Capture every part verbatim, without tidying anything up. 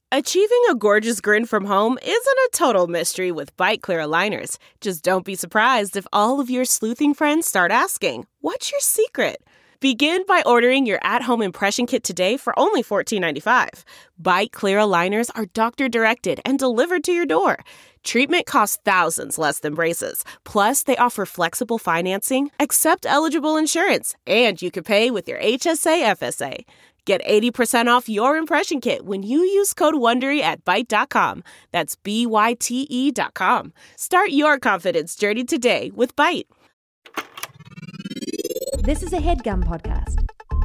Achieving a gorgeous grin from home isn't a total mystery with Byte Clear aligners. Just don't be surprised if all of your sleuthing friends start asking, "What's your secret?" Begin by ordering your at-home impression kit today for only fourteen ninety-five. Byte Clear aligners are doctor-directed and delivered to your door. Treatment costs thousands less than braces. Plus, they offer flexible financing, accept eligible insurance, and you can pay with your H S A F S A. Get eighty percent off your impression kit when you use code WONDERY at byte dot com. That's B Y T E dot com. Start your confidence journey today with Byte. This is a HeadGum podcast.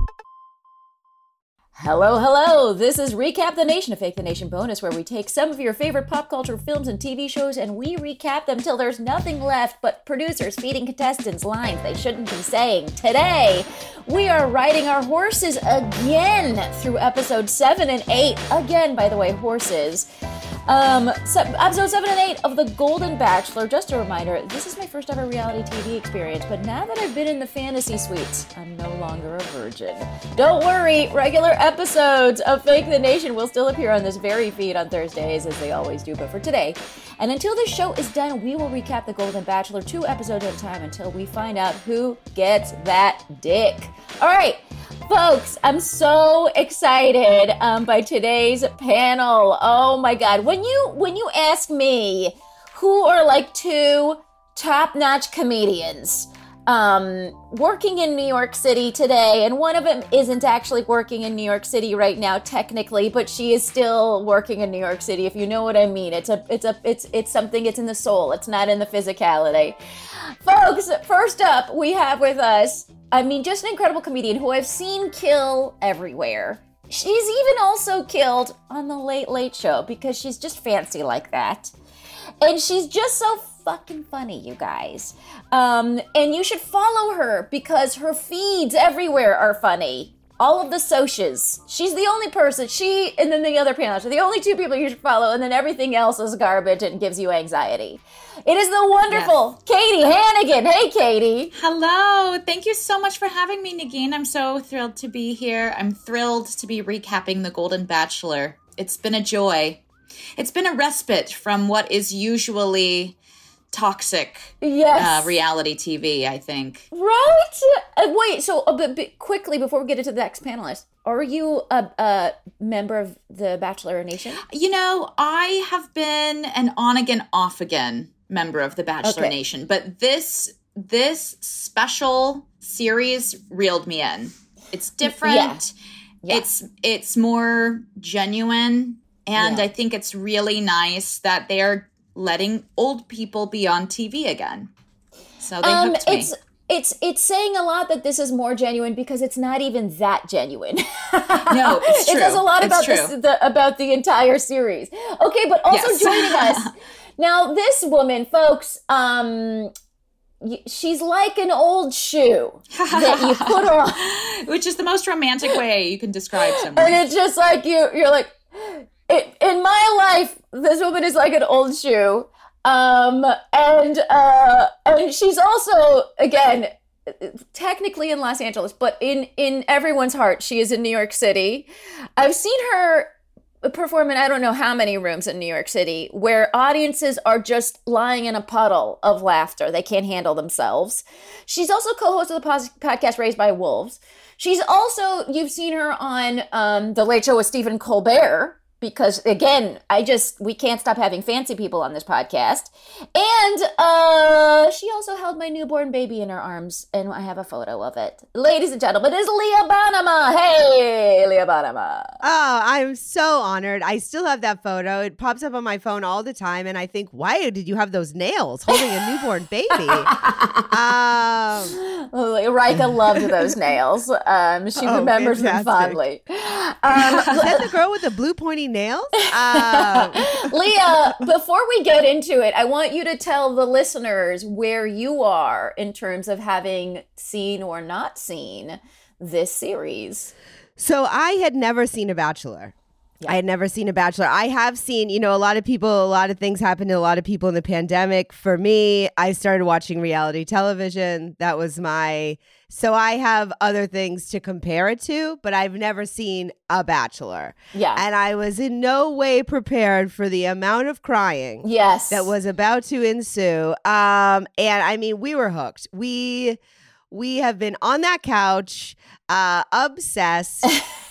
Hello, hello. This is Recap the Nation, a Fake the Nation bonus where we take some of your favorite pop culture films and T V shows and we recap them till there's nothing left but producers feeding contestants lines they shouldn't be saying. Today, we are riding our horses again through episode seven and eight. Again, by the way, horses. Um, so episode seven and eight of The Golden Bachelor. Just a reminder, this is my first ever reality T V experience, but now that I've been in the fantasy suites, I'm no longer a virgin. Don't worry, regular episodes of Fake the Nation will still appear on this very feed on Thursdays, as they always do, but for today, and until this show is done, we will recap The Golden Bachelor two episodes at a time until we find out who gets that dick. All right. Folks, I'm so excited um, by today's panel. Oh my God. When you when you ask me who are like two top-notch comedians um, working in New York City today, and one of them isn't actually working in New York City right now technically, but she is still working in New York City, if you know what I mean. It's a it's a it's it's something, it's in the soul. It's not in the physicality. Folks, first up, we have with us, I mean, just an incredible comedian who I've seen kill everywhere. She's even also killed on The Late Late Show because she's just fancy like that. And she's just so fucking funny, you guys. Um, and you should follow her because her feeds everywhere are funny. All of the socias. She's the only person, she and then the other panelists are the only two people you should follow, and then everything else is garbage and gives you anxiety. It is the wonderful yes. Katie Hannigan. Hey, Katie. Hello. Thank you so much for having me, Negin. I'm so thrilled to be here. I'm thrilled to be recapping The Golden Bachelor. It's been a joy. It's been a respite from what is usually toxic yes. uh, reality T V, I think. Right? Uh, wait, so a bit, bit quickly before we get into the next panelist, are you a, a member of the Bachelor Nation? You know, I have been an on again, off again member of the Bachelor okay. Nation, but this this special series reeled me in. It's different. Yeah. Yeah. It's it's more genuine, and yeah. I think it's really nice that they're letting old people be on T V again. So they um, hooked me. It's, it's, it's saying a lot that this is more genuine because it's not even that genuine. No, it's true. It says a lot it's about true. this, the, about the entire series. Okay, but also yes. joining us. Now, this woman, folks, um, she's like an old shoe that you put on. Which is the most romantic way you can describe someone. And it's just like, you, you're like... It, in my life, this woman is like an old shoe. Um, and, uh, and she's also, again, technically in Los Angeles, but in, in everyone's heart, she is in New York City. I've seen her perform in I don't know how many rooms in New York City where audiences are just lying in a puddle of laughter. They can't handle themselves. She's also co-host of the podcast Raised by Wolves. She's also, you've seen her on um, The Late Show with Stephen Colbert, because, again, I just, we can't stop having fancy people on this podcast. And uh, she also held my newborn baby in her arms, and I have a photo of it. Ladies and gentlemen, it's Leah Bonnema. Hey, Leah Bonnema. Oh, I'm so honored. I still have that photo. It pops up on my phone all the time, and I think, why did you have those nails holding a newborn baby? um, Rika loved those nails. Um, she oh, remembers fantastic. them fondly. Um, Is that the girl with the blue pointy nails? Um. Leah, before we get into it, I want you to tell the listeners where you are in terms of having seen or not seen this series. So I had never seen a Bachelor. Yeah. I had never seen a Bachelor. I have seen, you know, a lot of people, a lot of things happened to a lot of people in the pandemic. For me, I started watching reality television. That was my So I have other things to compare it to, but I've never seen a Bachelor. Yeah. And I was in no way prepared for the amount of crying Yes. that was about to ensue. Um, and I mean, we were hooked. We we have been on that couch, uh, obsessed.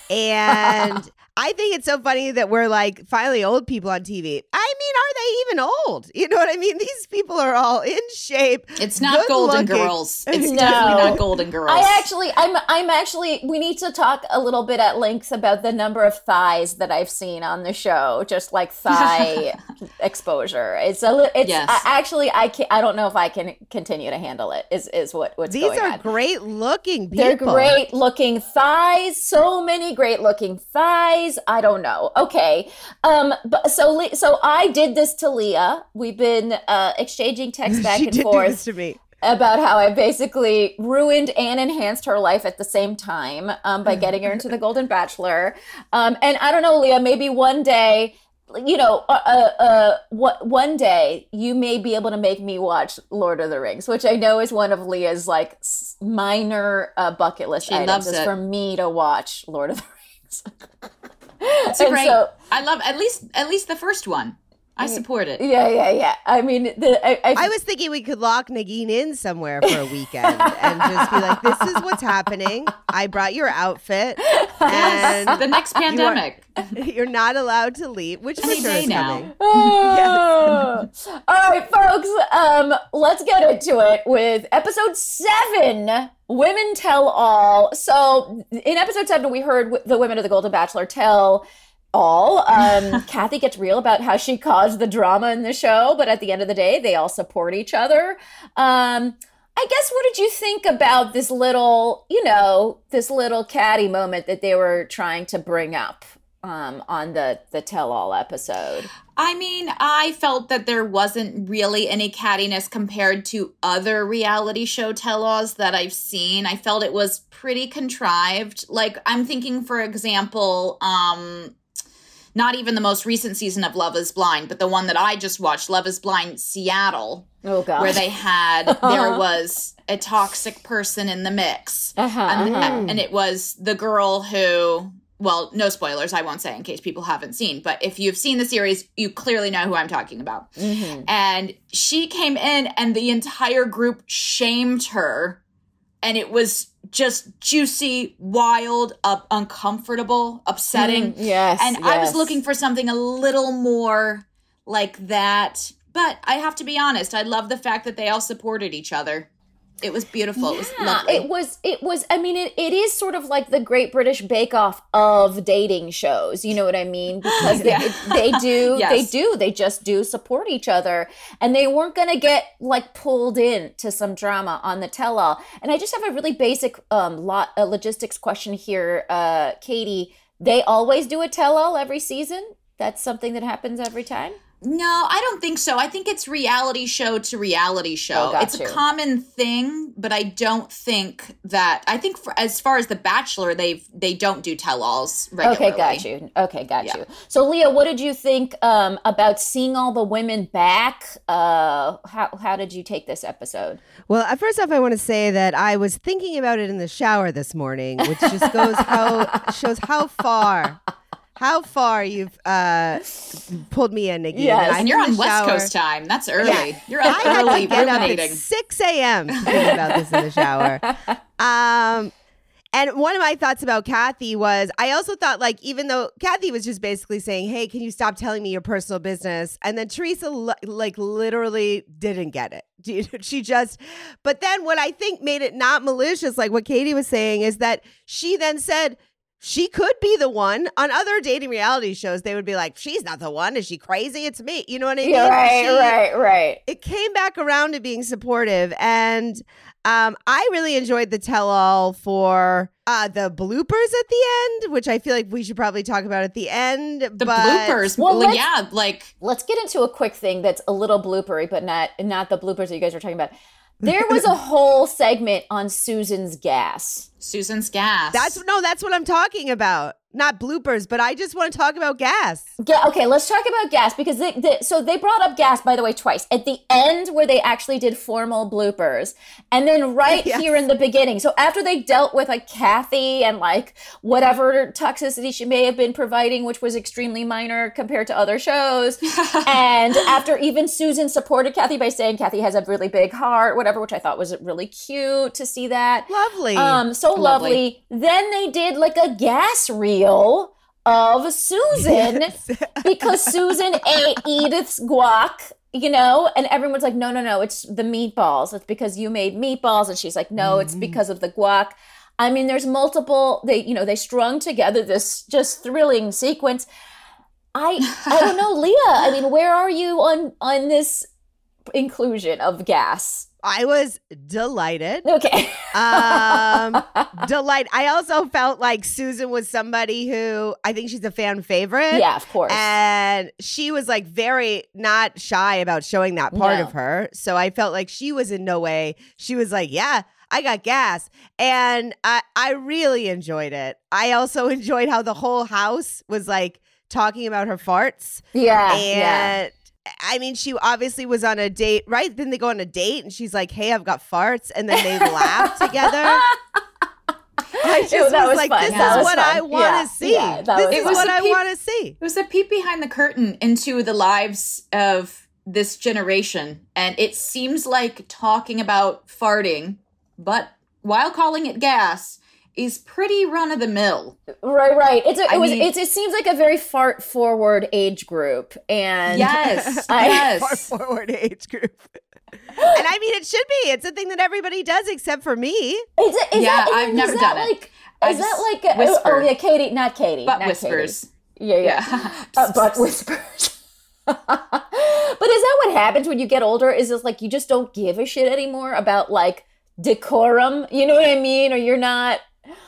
And I think it's so funny that we're like finally old people on T V. I mean, are they even old? You know what I mean? These people are all in shape. It's not Golden looking. Girls. It's No. definitely not Golden Girls. I actually, I'm, I'm actually. We need to talk a little bit at length about the number of thighs that I've seen on the show. Just like thigh exposure. It's a. li- It's Yes. I, actually, I can I don't know if I can continue to handle it. Is is what what's These going are on. great looking people. They're great looking thighs. So many great looking thighs. I don't know. Okay. Um. But so Le- so I did this to Leah. We've been uh, exchanging texts back she and did forth do this to me. about how I basically ruined and enhanced her life at the same time um, by getting her into the Golden Bachelor. Um, and I don't know, Leah, maybe one day, you know, uh, uh, uh, what one day you may be able to make me watch Lord of the Rings, which I know is one of Leah's like s- minor uh, bucket list She items, loves is it. for me to watch Lord of the Rings. It's And great. so- I love at least at least the first one. I support it. Yeah, yeah, yeah. I mean, the, I, I, I was thinking we could lock Nagin in somewhere for a weekend and just be like, this is what's happening. I brought your outfit and The next pandemic. you're not allowed to leave, which Any for sure day is now. coming. Oh. All right, folks, um, let's get into it with episode seven, Women Tell All. So in episode seven, we heard w- the women of the Golden Bachelor tell all. Um, Kathy gets real about how she caused the drama in the show, but at the end of the day, they all support each other. Um, I guess, what did you think about this little, you know, this little catty moment that they were trying to bring up um, on the, the tell-all episode? I mean, I felt that there wasn't really any cattiness compared to other reality show tell-alls that I've seen. I felt it was pretty contrived. Like, I'm thinking, for example, um, not even the most recent season of Love is Blind, but the one that I just watched, Love is Blind Seattle, Oh, God. where they had, there was a toxic person in the mix. Uh-huh, And, uh-huh. and it was the girl who, well, no spoilers, I won't say in case people haven't seen, but if you've seen the series, you clearly know who I'm talking about. Mm-hmm. And she came in and the entire group shamed her. And it was just juicy, wild, uh, uncomfortable, upsetting. Mm, yes, And I was yes. looking for something a little more like that. But I have to be honest, I love the fact that they all supported each other. It was beautiful. It was Yeah, lovely. it was, it was, I mean, it, it is sort of like the Great British Bake Off of dating shows. You know what I mean? Because they, Yeah. they do, Yes. they do, they just do support each other. And they weren't going to get like pulled in to some drama on the tell-all. And I just have a really basic um, lot, a logistics question here, uh, Katie. They always do a tell-all every season? That's something that happens every time? No, I don't think so. I think it's reality show to reality show. Oh, got it's you. a common thing, but I don't think that. I think for, as far as The Bachelor, they they don't do tell-alls regularly. Okay, got you. Okay, got Yeah. you. So, Leah, what did you think um, about seeing all the women back? Uh, how how did you take this episode? Well, uh, first off, I want to say that I was thinking about it in the shower this morning, which just goes how shows how far, how far you've uh, pulled me in, Nikki. Yes. And you're on West Coast time. That's early. Yeah. You're I up had early, to get up at ruminating. six a.m. to think about this in the shower. Um, and one of my thoughts about Kathy was, I also thought, like, even though Kathy was just basically saying, hey, can you stop telling me your personal business? And then Teresa, li- like, literally didn't get it. She just, but then what I think made it not malicious, like what Katie was saying, is that she then said, she could be the one. On other dating reality shows, they would be like, she's not the one. Is she crazy? It's me. You know what I mean? Yeah, right, She- right, right. It came back around to being supportive. And um, I really enjoyed the tell-all for uh, the bloopers at the end, which I feel like we should probably talk about at the end. The but bloopers. Well, Well, let's- yeah, like Let's get into a quick thing that's a little bloopery, but not not the bloopers that you guys were talking about. There was a whole segment on Susan's gas. Susan's gas. That's no, that's what I'm talking about. not bloopers, but I just want to talk about gas. Yeah, okay, let's talk about gas because they, they, so they brought up gas, by the way, twice. At the end where they actually did formal bloopers, and then right Yes. here in the beginning. So after they dealt with like Kathy and like whatever toxicity she may have been providing, which was extremely minor compared to other shows, and after even Susan supported Kathy by saying Kathy has a really big heart, whatever, which I thought was really cute to see that. Lovely. Um, so lovely. Lovely. Then they did like a gas reel of Susan because Susan ate Edith's guac, you know, and everyone's like, no, no, no, it's the meatballs. It's because you made meatballs. And she's like, no, it's because of the guac. I mean, there's multiple, they, you know, they strung together this just thrilling sequence. I, I don't know, Leah, I mean, where are you on, on this inclusion of gas? I was delighted. Okay. um, delight. I also felt like Susan was somebody who I think she's a fan favorite. Yeah, of course. And she was like very not shy about showing that part No. of her. So I felt like she was in no way. She was like, yeah, I got gas. And I, I really enjoyed it. I also enjoyed how the whole house was like talking about her farts. Yeah. And yeah. I mean, she obviously was on a date, right? Then they go on a date and she's like, hey, I've got farts. And then they laugh together. I just Ew, was, that was like, fun. this That is was what fun. I want to Yeah, see. yeah, that this was is fun. what It was a I peep- want to see. It was a peek behind the curtain into the lives of this generation. And it seems like talking about farting, but while calling it gas, is pretty run of the mill. Right, right. It's a, it I was. mean- It's, it seems like a very fart forward age group, and Yes, I- Far yes. forward age group. And I mean, it should be. It's a thing that everybody does except for me. Is it, is Yeah, that, I've is never that done it. like, I Is that just like? whisper. Oh yeah, Katie, not Katie, Butt not whispers. Katie. Yeah, yeah. Yeah. uh, butt whispers. But is that what happens when you get older? Is just like you just don't give a shit anymore about like decorum? You know what I mean? Or you're not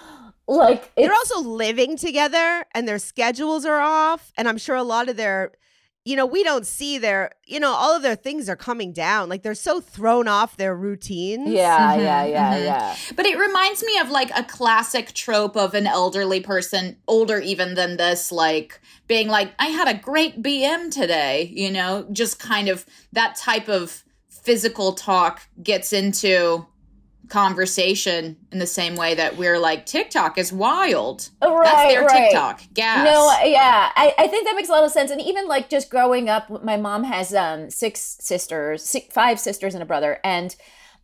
like They're it's, also living together and their schedules are off. And I'm sure a lot of their, you know, we don't see their, you know, all of their things are coming down. Like they're so thrown off their routines. yeah, yeah, yeah, mhm. yeah. But it reminds me of like a classic trope of an elderly person, older even than this, like being like, I had a great B M today, you know, just kind of that type of physical talk gets into conversation in the same way that we're like, TikTok is wild. Right, That's their right. TikTok. Gas. No, yeah, I, I think that makes a lot of sense. And even like just growing up, my mom has um six sisters, six, five sisters and a brother, and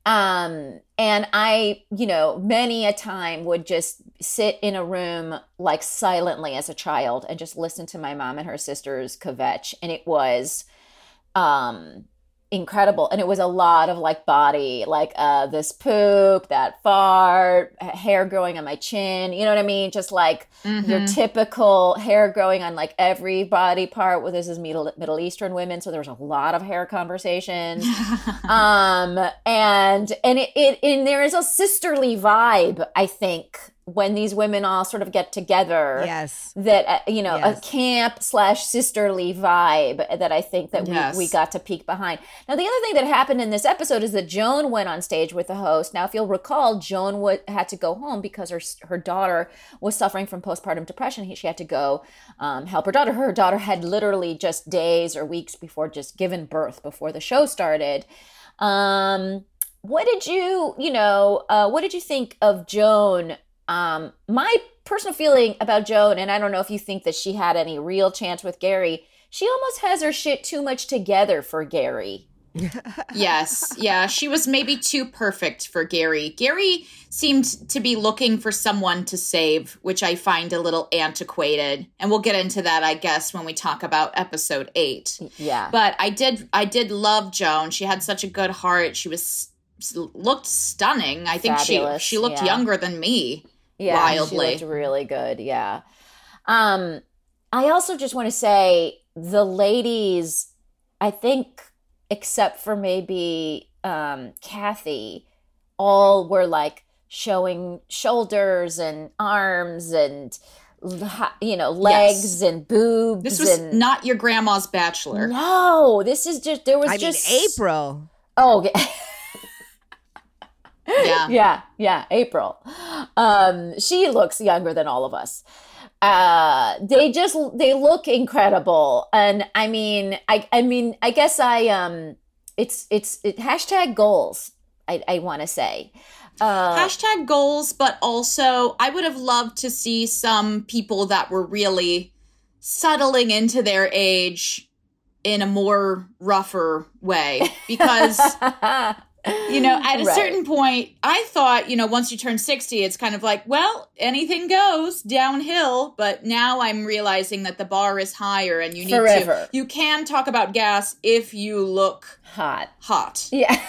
um and I, you know, many a time would just sit in a room like silently as a child and just listen to my mom and her sisters kvetch, and it was um incredible. And it was a lot of like body, like uh this poop, that fart, hair growing on my chin, you know what I mean? Just like Mhm. your typical hair growing on like every body part. Well, this is Middle, Middle Eastern women, so there was a lot of hair conversations. um and and it, it and there is a sisterly vibe, I think, when these women all sort of get together. Yes. That uh, you know, Yes. a camp slash sisterly vibe that I think that we, Yes. we got to peek behind. Now, the other thing that happened in this episode is that Joan went on stage with the host. Now, if you'll recall, Joan would, had to go home because her her daughter was suffering from postpartum depression. He, she had to go um, help her daughter. Her daughter had literally just days or weeks before just given birth before the show started. Um, what did you, you know, uh, what did you think of Joan? Um, my personal feeling about Joan, and I don't know if you think that she had any real chance with Gary, she almost has her shit too much together for Gary. Yes. Yeah. She was maybe too perfect for Gary. Gary seemed to be looking for someone to save, which I find a little antiquated. And we'll get into that, I guess, when we talk about episode eight. Yeah. But I did, I did love Joan. She had such a good heart. She was looked stunning. I think Fabulous, she she looked yeah. younger than me. Yeah, wildly. she looked really good. Yeah. Um, I also just want to say the ladies, I think, except for maybe um, Kathy, all were like showing shoulders and arms and, you know, legs Yes. and boobs. This was and not your grandma's bachelor. no, this is just, there was I just mean, April. Oh, yeah. Yeah. yeah, yeah, April. Um, she looks younger than all of us. Uh, they just they look incredible, and I mean, I I mean, I guess I um, it's it's it, hashtag goals. I I want to say. Uh, Hashtag goals, but also I would have loved to see some people that were really settling into their age in a more rougher way. Because, you know, at a Right. certain point, I thought, you know, once you turn sixty, it's kind of like, well, anything goes downhill. But now I'm realizing that the bar is higher and you need Forever. to, you can talk about gas if you look hot. hot. Yeah.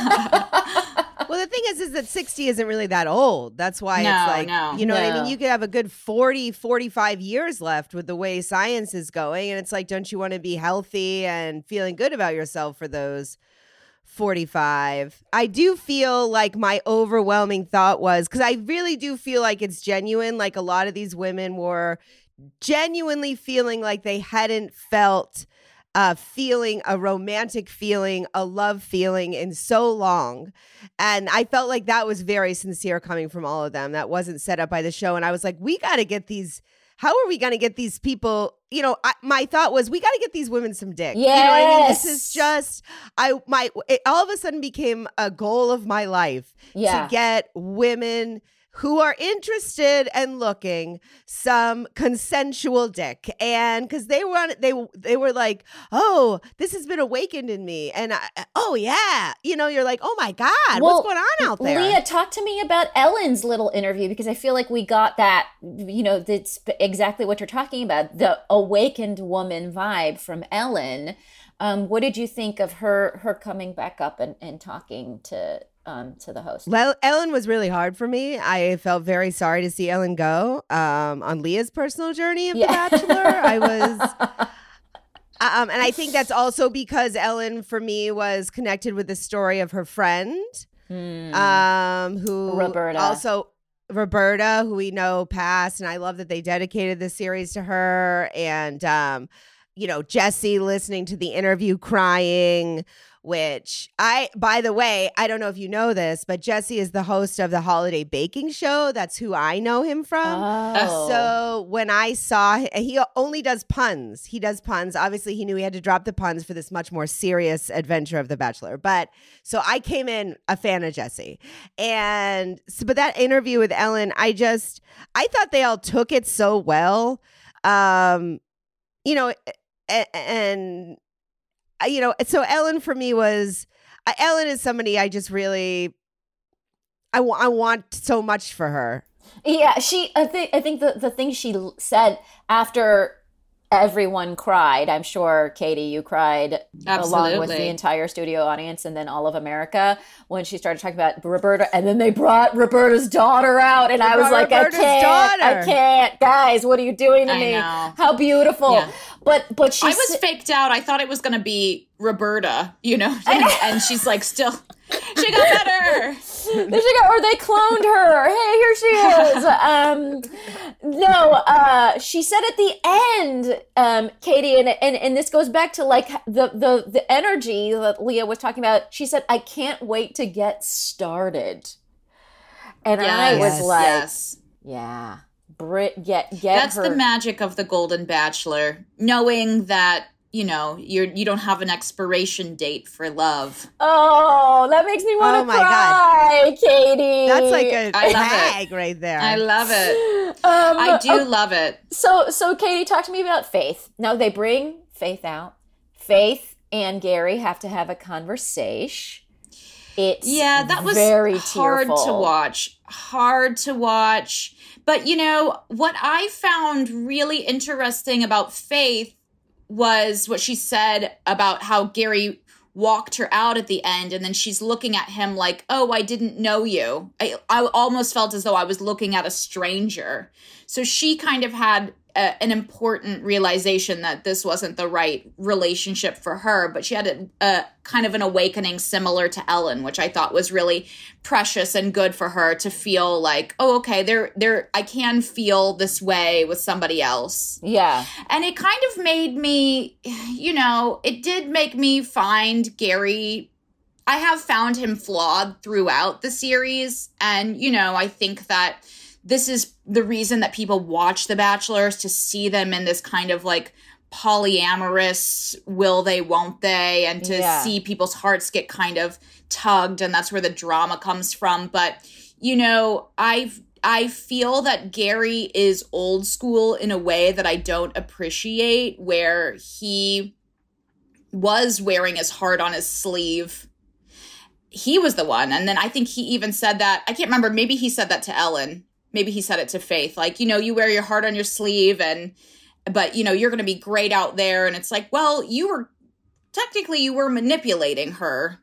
Well, the thing is, is that sixty isn't really that old. That's why No, it's like, no. you know what I No. mean? You could have a good forty, forty-five years left with the way science is going. And it's like, don't you want to be healthy and feeling good about yourself for those forty-five? I do feel like my overwhelming thought was, because I really do feel like it's genuine. Like a lot of these women were genuinely feeling like they hadn't felt Uh, feeling a romantic feeling, a love feeling in so long. And I felt like that was very sincere coming from all of them. That wasn't set up by the show. And I was like, we got to get these, how are we going to get these people? You know, I, my thought was, we got to get these women some dick. You know what I mean? This Yes. is just, I, my, it all of a sudden became a goal of my life Yeah. to get women who are interested and looking some consensual dick. And because they were on, they they were like, oh, this has been awakened in me. And I, oh yeah, you know, you're like, oh my God, Well, what's going on out there? Leah, talk to me about Ellen's little interview, because I feel like we got that, you know, that's exactly what you're talking about, the awakened woman vibe from Ellen. Um, what did you think of her her coming back up and, and talking to um, to the host? Well, Ellen was really hard for me. I felt very sorry to see Ellen go um, on Leah's personal journey of Yeah. The Bachelor. I was, um, and I think that's also because Ellen, for me, was connected with the story of her friend, um, who Roberta. also Roberta, who we know passed, and I love that they dedicated this series to her. And um, you know, Jesse listening to the interview crying, which I, by the way, I don't know if you know this, but Jesse is the host of the Holiday Baking Show. That's who I know him from. Oh. So when I saw, he only does puns. He does puns. Obviously, he knew he had to drop the puns for this much more serious adventure of The Bachelor. But so I came in a fan of Jesse. And so, but that interview with Ellen, I just, I thought they all took it so well. Um, you know, and, and you know, so Ellen for me was, uh, Ellen is somebody I just really, I, w- I want so much for her. Yeah, she. I think. I think the the thing she l- said after everyone cried. I'm sure, Katie, you cried along with the Absolutely. entire studio audience, and then all of America when she started talking about Roberta, and then they brought Roberta's daughter out, and I was like, Roberta's I can't, I daughter. can't, guys, what are you doing to I me? know. How beautiful! Yeah. But but she I was s- faked out. I thought it was going to be Roberta, you know, and, and she's like, still, she got better. There she go, or they cloned her. Hey, here she is. Um, no, uh, she said at the end, um, Katie, and, and and this goes back to like the the the energy that Leah was talking about. She said, "I can't wait to get started," and I was Yes. like, yes. "Yeah, Brit, get get That's her." the magic of the Golden Bachelor, knowing that, you know, you're you don't have an expiration date for love. Oh, that makes me want to Oh my cry, Katie. That's like a I love it. tag right there. I love it. Um, I do love it. So, so Katie, talk to me about Faith. Now they bring Faith out. Faith and Gary have to have a conversation. It's Yeah, that was very hard tearful. to watch. Hard to watch. But, you know, what I found really interesting about Faith was what she said about how Gary walked her out at the end, and then she's looking at him like, oh, I didn't know you. I, I almost felt as though I was looking at a stranger. So she kind of had a, an important realization that this wasn't the right relationship for her, but she had a, a kind of an awakening similar to Ellen, which I thought was really precious and good for her to feel like, oh, okay, there, there, I can feel this way with somebody else. Yeah. And it kind of made me, you know, it did make me find Gary, I have found him flawed throughout the series. And, you know, I think that this is the reason that people watch The Bachelor, is to see them in this kind of like polyamorous will they, won't they, and to Yeah. see people's hearts get kind of tugged, and that's where the drama comes from. But, you know, I've I feel that Gary is old school in a way that I don't appreciate, where he was wearing his heart on his sleeve. He was the one. And then I think he even said that, I can't remember, maybe he said that to Ellen. Maybe he said it to Faith. Like, you know, you wear your heart on your sleeve, and but, you know, you're going to be great out there. And it's like, well, you were, technically you were manipulating her.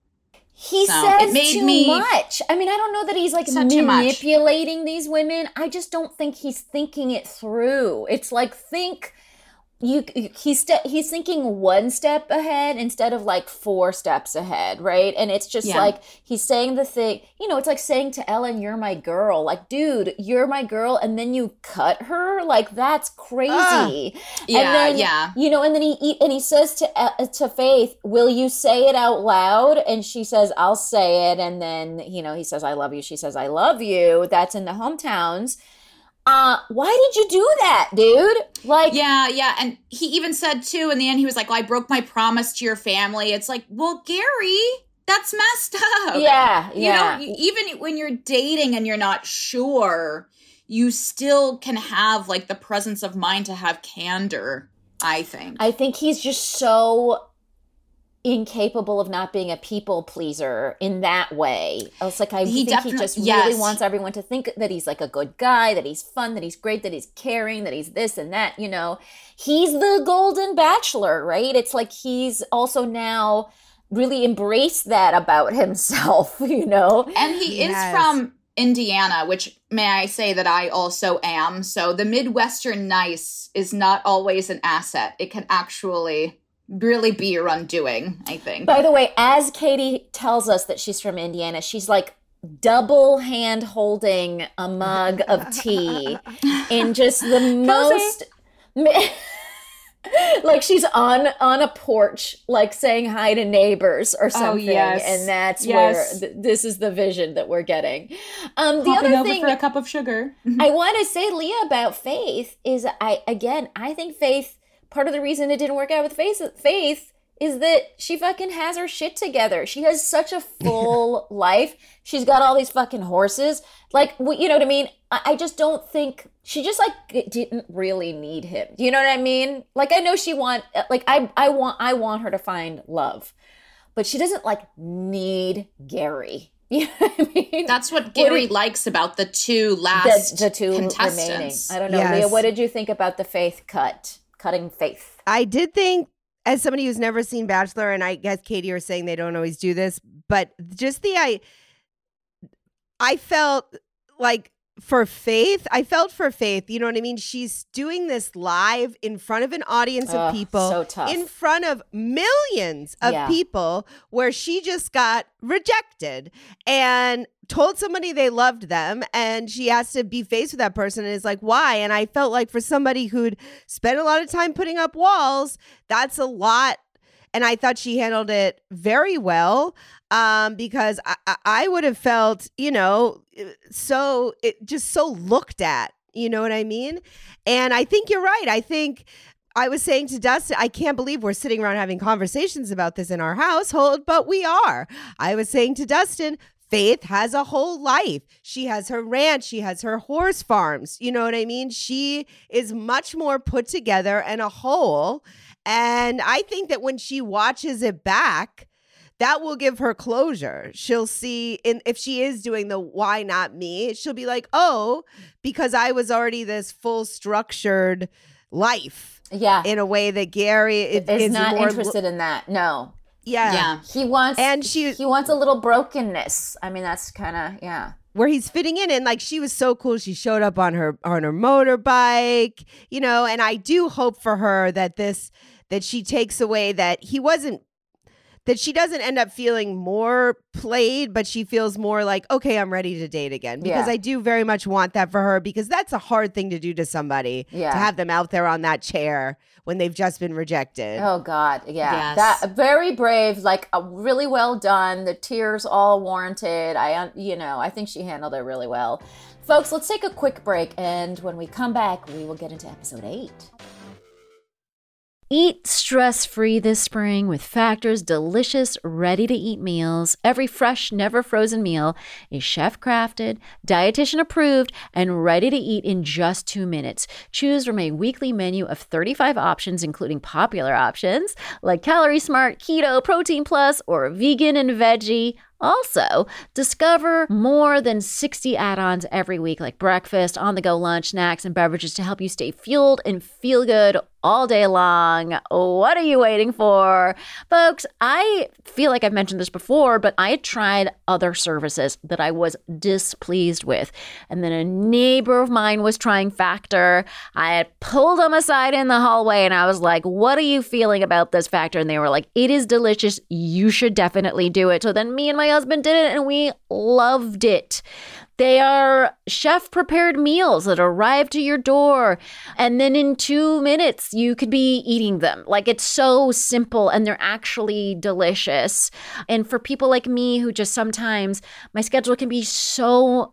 He So, says it made too me- much. I mean, I don't know that he's like Said too much. manipulating these women. I just don't think he's thinking it through. It's like, think you he's st- he's thinking one step ahead instead of like four steps ahead, right? And it's just Yeah. like he's saying the thing, you know, it's like saying to Ellen, "You're my girl." Like, dude, you're my girl, and then you cut her. Like, that's crazy. Yeah, and then, yeah. You know, and then he, he and he says to uh, to Faith, "Will you say it out loud?" And she says, "I'll say it." And then, you know, he says, "I love you." She says, "I love you." That's in the hometowns. Uh, why did you do that, dude? Like, Yeah, yeah. And he even said, too, in the end, he was like, well, I broke my promise to your family. It's like, well, Gary, that's messed up. yeah, You yeah. know, even when you're dating and you're not sure, you still can have, like, the presence of mind to have candor, I think. I think he's just so incapable of not being a people pleaser in that way. I was like, I He think he definitely- just yes. really wants everyone to think that he's like a good guy, that he's fun, that he's great, that he's caring, that he's this and that, you know. He's the golden bachelor, right? It's like he's also now really embraced that about himself, you know. And he is Yes. from Indiana, which may I say that I also am. So the Midwestern nice is not always an asset. It can actually really be your undoing, I think. By the way, as Katie tells us that she's from Indiana, she's like double hand holding a mug of tea in just the most like she's on on a porch, like saying hi to neighbors or something. yes. And that's Yes. where th- this is the vision that we're getting. Um, the Popping other over thing for a cup of sugar. I want to say, Leah, about Faith is I again, I think Faith, part of the reason it didn't work out with Faith, Faith is that she fucking has her shit together. She has such a full life. She's got all these fucking horses. Like, wh- you know what I mean? I, I just don't think she just like didn't really need him. You know what I mean? Like, I know she want, like, I, I want, I want her to find love, but she doesn't like need Gary. You know what I mean? That's what What Gary did- likes about the two last the, the two remaining. contestants. I don't know, Yes. Leah. What did you think about the Faith cut? Cutting Faith. I did think, as somebody who's never seen Bachelor, and I guess Katie are saying they don't always do this, but just the I, I felt like for Faith, I felt for Faith. You know what I mean? She's doing this live in front of an audience Ugh, of people, so tough. in front of millions of Yeah. people, where she just got rejected and told somebody they loved them, and she has to be faced with that person, and is like, why? And I felt like for somebody who'd spent a lot of time putting up walls, that's a lot. And I thought she handled it very well, um, because I, I- I would have felt, you know, so it just so looked at, you know what I mean? And I think you're right. I think I was saying to Dustin, I can't believe we're sitting around having conversations about this in our household, but we are. I was saying to Dustin, Faith has a whole life. She has her ranch. She has her horse farms. You know what I mean? She is much more put together and a whole. And I think that when she watches it back, that will give her closure. She'll see, in, if she is doing the why not me, she'll be like, oh, because I was already this full structured life Yeah. in a way that Gary is, is is not more, interested in that. No. Yeah. Yeah. He wants And she- he wants a little brokenness. I mean, that's kind of, yeah. Where he's fitting in, and like she was so cool, she showed up on her on her motorbike, you know. And I do hope for her that this that she takes away that he wasn't that she doesn't end up feeling more played, but she feels more like, okay, I'm ready to date again. Because Yeah. I do very much want that for her, because that's a hard thing to do to somebody, Yeah. to have them out there on that chair when they've just been rejected. Oh God, yeah, Yes. that very brave, like uh, really well done. The tears all warranted. I, uh, you know, I think she handled it really well. Folks, let's take a quick break, and when we come back, we will get into episode eight. Eat stress-free this spring with Factor's delicious, ready-to-eat meals. Every fresh, never-frozen meal is chef-crafted, dietitian-approved, and ready to eat in just two minutes. Choose from a weekly menu of thirty-five options, including popular options like Calorie Smart, Keto, Protein Plus, or Vegan and Veggie. Also, discover more than sixty add-ons every week, like breakfast, on-the-go lunch, snacks, and beverages to help you stay fueled and feel good all day long. What are you waiting for? Folks, I feel like I've mentioned this before, but I had tried other services that I was displeased with. And then a neighbor of mine was trying Factor. I had pulled them aside in the hallway and I was like, what are you feeling about this Factor? And they were like, it is delicious. You should definitely do it. So then me and my husband did it and we loved it. They are chef-prepared meals that arrive to your door, and then in two minutes, you could be eating them. Like, it's so simple, and they're actually delicious. And for people like me who just sometimes, my schedule can be so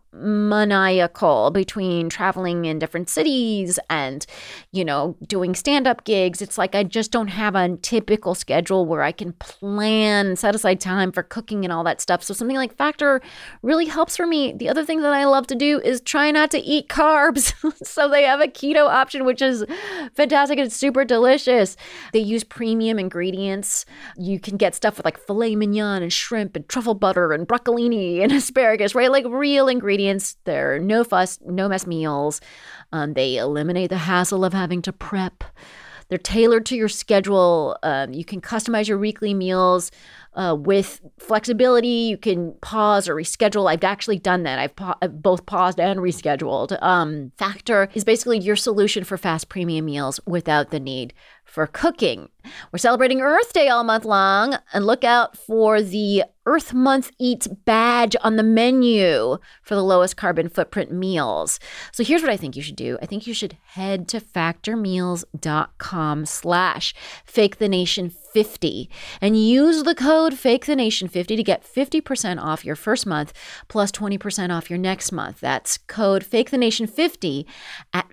maniacal between traveling in different cities and, you know, doing stand-up gigs. It's like I just don't have a typical schedule where I can plan, set aside time for cooking and all that stuff. So something like Factor really helps for me. The other thing that I love to do is try not to eat carbs. So they have a keto option, which is fantastic. It's super delicious. They use premium ingredients. You can get stuff with like filet mignon and shrimp and truffle butter and broccolini and asparagus, right? Like real ingredients. They're no fuss, no mess meals. Um, they eliminate the hassle of having to prep. They're tailored to your schedule. Um, you can customize your weekly meals uh, with flexibility. You can pause or reschedule. I've actually done that. I've, pa- I've both paused and rescheduled. Um, Factor is basically your solution for fast premium meals without the need for cooking. We're celebrating Earth Day all month long, and look out for the Earth Month Eats badge on the menu for the lowest carbon footprint meals. So here's what I think you should do. I think you should head to factormeals.com slash fake the nation 50 and use the code fake the nation fifty to get fifty percent off your first month plus twenty percent off your next month. That's code fake the nation 50 at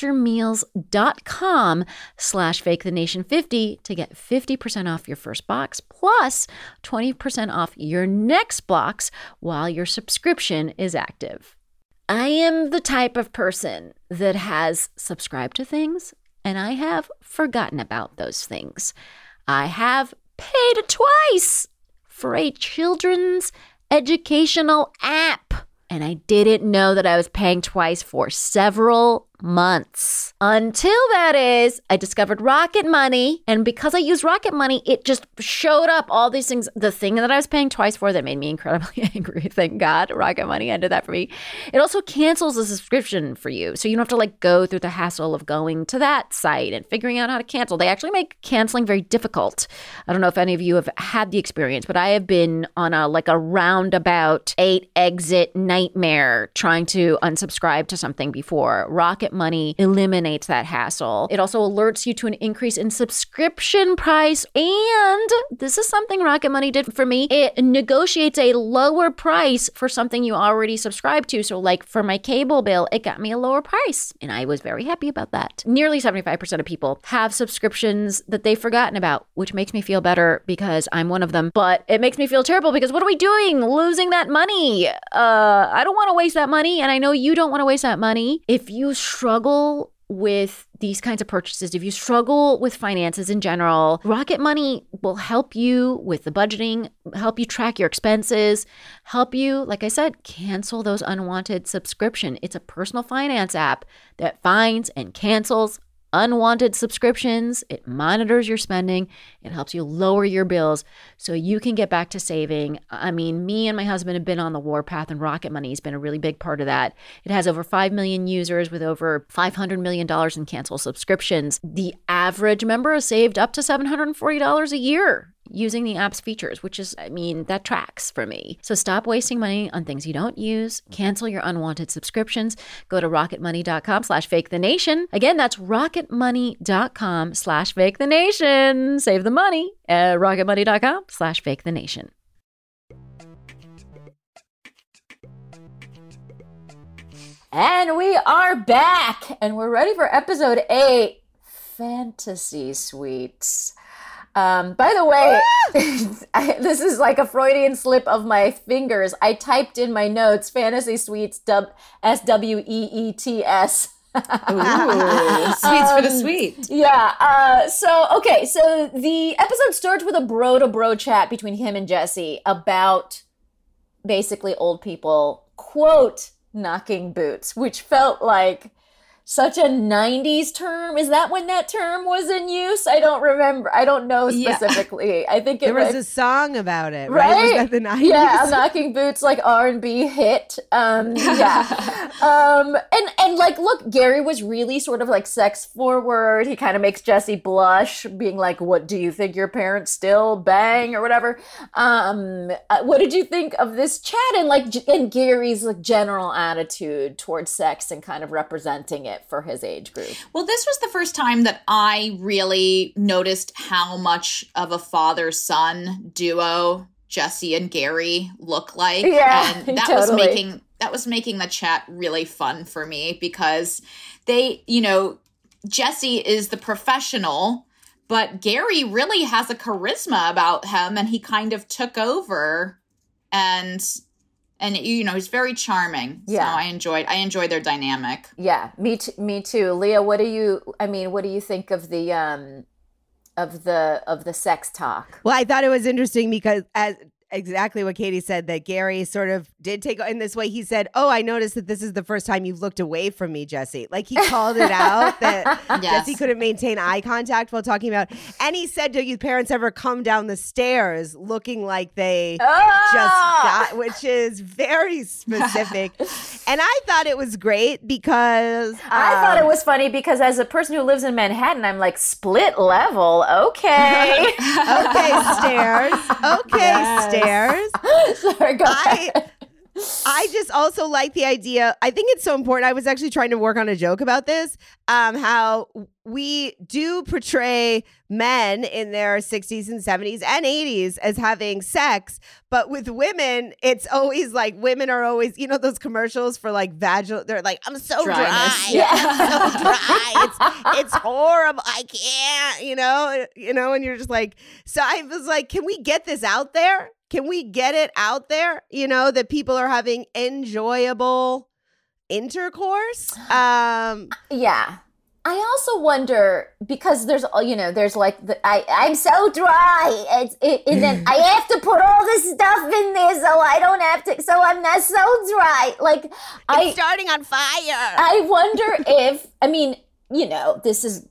factormeals.com slash fake the nation 50 to get fifty percent off your first box plus twenty percent off your next box while your subscription is active. I am the type of person that has subscribed to things and I have forgotten about those things. I have paid twice for a children's educational app, and I didn't know that I was paying twice for several months. Until that is, I discovered Rocket Money. And because I use Rocket Money, it just showed up all these things. The thing that I was paying twice for that made me incredibly angry. Thank God Rocket Money ended that for me. It also cancels the subscription for you. So you don't have to like go through the hassle of going to that site and figuring out how to cancel. They actually make canceling very difficult. I don't know if any of you have had the experience, but I have been on a like a roundabout eight exit nightmare trying to unsubscribe to something before. Rocket Money eliminates that hassle. It also alerts you to an increase in subscription price. And this is something Rocket Money did for me. It negotiates a lower price for something you already subscribe to. So like for my cable bill, it got me a lower price. And I was very happy about that. Nearly seventy-five percent of people have subscriptions that they've forgotten about, which makes me feel better because I'm one of them. But it makes me feel terrible because what are we doing? Losing that money. Uh, I don't want to waste that money. And I know you don't want to waste that money. If you struggle with these kinds of purchases, if you struggle with finances in general, Rocket Money will help you with the budgeting, help you track your expenses, help you, like I said, cancel those unwanted subscriptions. It's a personal finance app that finds and cancels unwanted subscriptions. It monitors your spending. It helps you lower your bills so you can get back to saving. I mean, me and my husband have been on the warpath, and Rocket Money has been a really big part of that. It has over five million users with over five hundred million dollars in canceled subscriptions. The average member has saved up to seven hundred forty dollars a year using the app's features, which is, I mean, that tracks for me. So stop wasting money on things you don't use. Cancel your unwanted subscriptions. Go to rocketmoney.com slash fake the nation. Again, that's rocketmoney.com slash fake the nation. Save the money at rocketmoney.com slash fake the nation. And we are back, and we're ready for episode eight, Fantasy Suites. Um, by the way, I, this is like a Freudian slip of my fingers. I typed in my notes, Fantasy Suites, dub, S W E E T S. Ooh, sweets for the sweet. Yeah. Uh, so, okay. So the episode starts with a bro-to-bro chat between him and Jesse about basically old people, quote, knocking boots, which felt like such a nineties term. Is that when that term was in use? I don't remember. I don't know specifically. Yeah. I think it there was like, a song about it, right? Right? Was that the nineties? Yeah, knocking boots, like R and B hit. Um, yeah. um, and, and like, look, Gary was really sort of like sex forward. He kind of makes Jesse blush, being like, what, do you think your parents still bang or whatever? Um, uh, what did you think of this chat and like, and Gary's like general attitude towards sex and kind of representing it for his age group? Well, this was the first time that I really noticed how much of a father-son duo Jesse and Gary look like. Yeah, and that totally. was making that was making the chat really fun for me because they, you know, Jesse is the professional, but Gary really has a charisma about him, and he kind of took over and And, you know, he's very charming. Yeah. So I enjoyed I enjoyed their dynamic. Yeah, me too, me too. Leah, what do you, I mean, what do you think of the, um, of the, of the sex talk? Well, I thought it was interesting because as exactly what Katie said, that Gary sort of did take in this way. He said, oh, I noticed that this is the first time you've looked away from me, Jesse. Like he called it out that Yes. Jesse couldn't maintain eye contact while talking about. And he said, do your parents ever come down the stairs looking like they Ah! just got, which is very specific. And I thought it was great because I um, thought it was funny because as a person who lives in Manhattan, I'm like, split level, okay. okay, stairs. Okay, Yes. stairs. Sorry, go I, ahead. I just also like the idea. I think it's so important. I was actually trying to work on a joke about this, um, how we do portray men in their sixties and seventies and eighties as having sex. But with women, it's always like women are always, you know, those commercials for like vaginal. They're like, I'm so Dryness. dry. Yeah. I'm so dry. It's, it's horrible. I can't, you know, you know, and you're just like, so I was like, can we get this out there? Can we get it out there, you know, that people are having enjoyable intercourse? Um, Yeah. I also wonder because there's, you know, there's like the, I, I'm so dry, it's, it, and then I have to put all this stuff in there so I don't have to, so I'm not so dry. Like it's I, starting on fire. I wonder if, I mean, you know, this is,